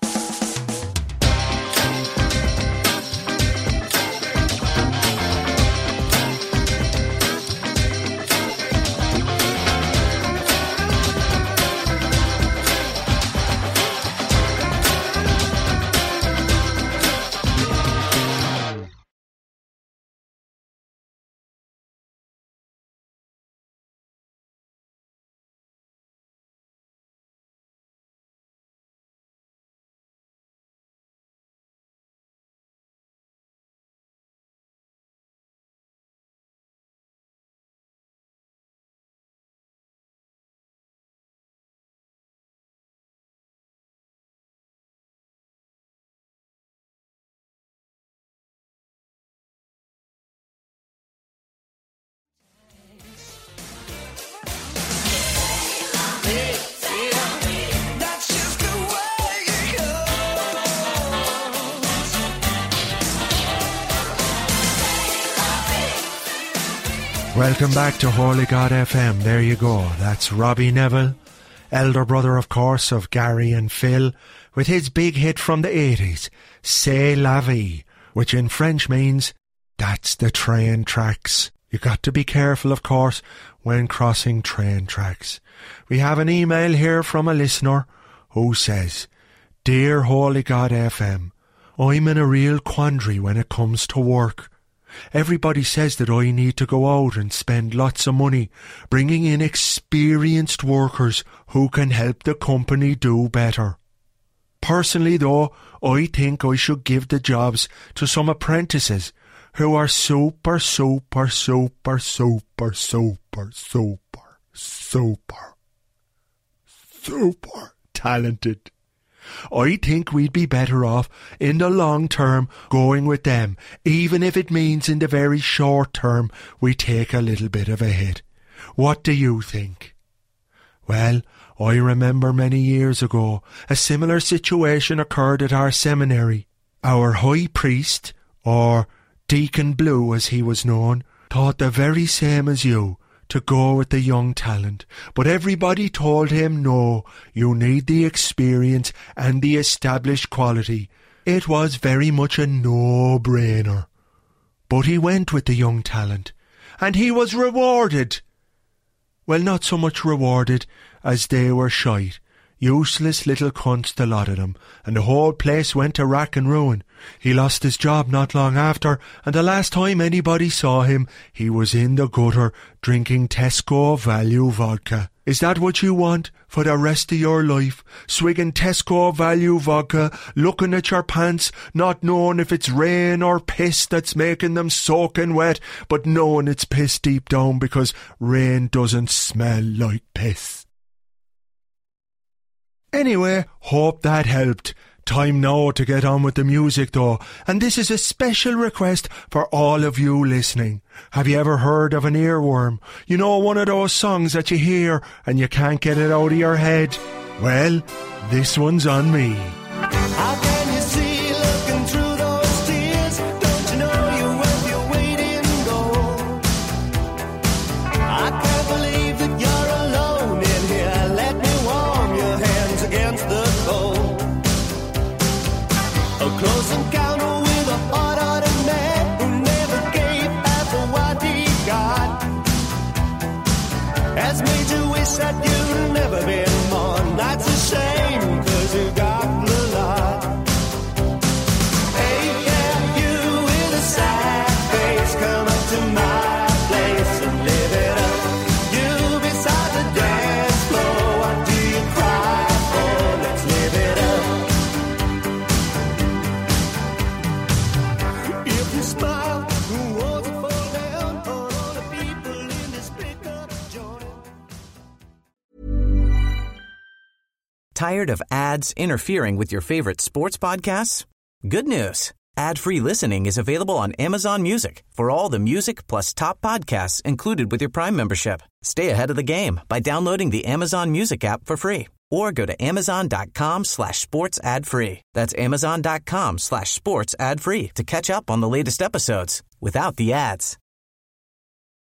Welcome back to Holy God FM. There you go. That's Robbie Neville, elder brother, of course, of Gary and Phil, with his big hit from the 80s, C'est la vie, which in French means, that's the train tracks. You got to be careful, of course, when crossing train tracks. We have an email here from a listener who says, Dear Holy God FM, I'm in a real quandary when it comes to work. Everybody says that I need to go out and spend lots of money, bringing in experienced workers who can help the company do better. Personally, though, I think I should give the jobs to some apprentices who are super talented. I think we'd be better off in the long term going with them, even if it means in the very short term we take a little bit of a hit. What do you think? Well, I remember many years ago a similar situation occurred at our seminary. Our high priest, or Deacon Blue as he was known, thought the very same as you, to go with the young talent, but everybody told him no, you need the experience and the established quality. It was very much a no-brainer. But he went with the young talent, and he was rewarded. Well, not so much rewarded as they were shite. Useless little cunts, the lot of them, and the whole place went to rack and ruin. He lost his job not long after, and the last time anybody saw him, he was in the gutter drinking Tesco Value vodka. Is that what you want for the rest of your life? Swigging Tesco Value vodka, looking at your pants, not knowing if it's rain or piss that's making them soaking wet, but knowing it's piss deep down because rain doesn't smell like piss. Anyway, hope that helped. Time now to get on with the music though, and this is a special request for all of you listening. Have you ever heard of an earworm? You know, one of those songs that you hear and you can't get it out of your head? Well, this one's on me. How can you see looking through those tears? Don't you know you're worth your weight in gold? I can't believe that you're alone in here. Let me warm your hands against the cold. A close encounter with a hard-hearted man who never gave half of what he got. Has made you wish that you'd never been born. That's a shame, 'cause you got the lot. Hey, yeah, you with a sad face, come up to my place and live it up. You beside the dance floor, what do you cry for? Let's live it up. If you smile, who wants to fall down on all the people in this pickup joint? Tired of ads interfering with your favorite sports podcasts? Good news. Ad-free listening is available on Amazon Music for all the music plus top podcasts included with your Prime membership. Stay ahead of the game by downloading the Amazon Music app for free or go to amazon.com/sports ad free. That's amazon.com/sports ad free to catch up on the latest episodes without the ads.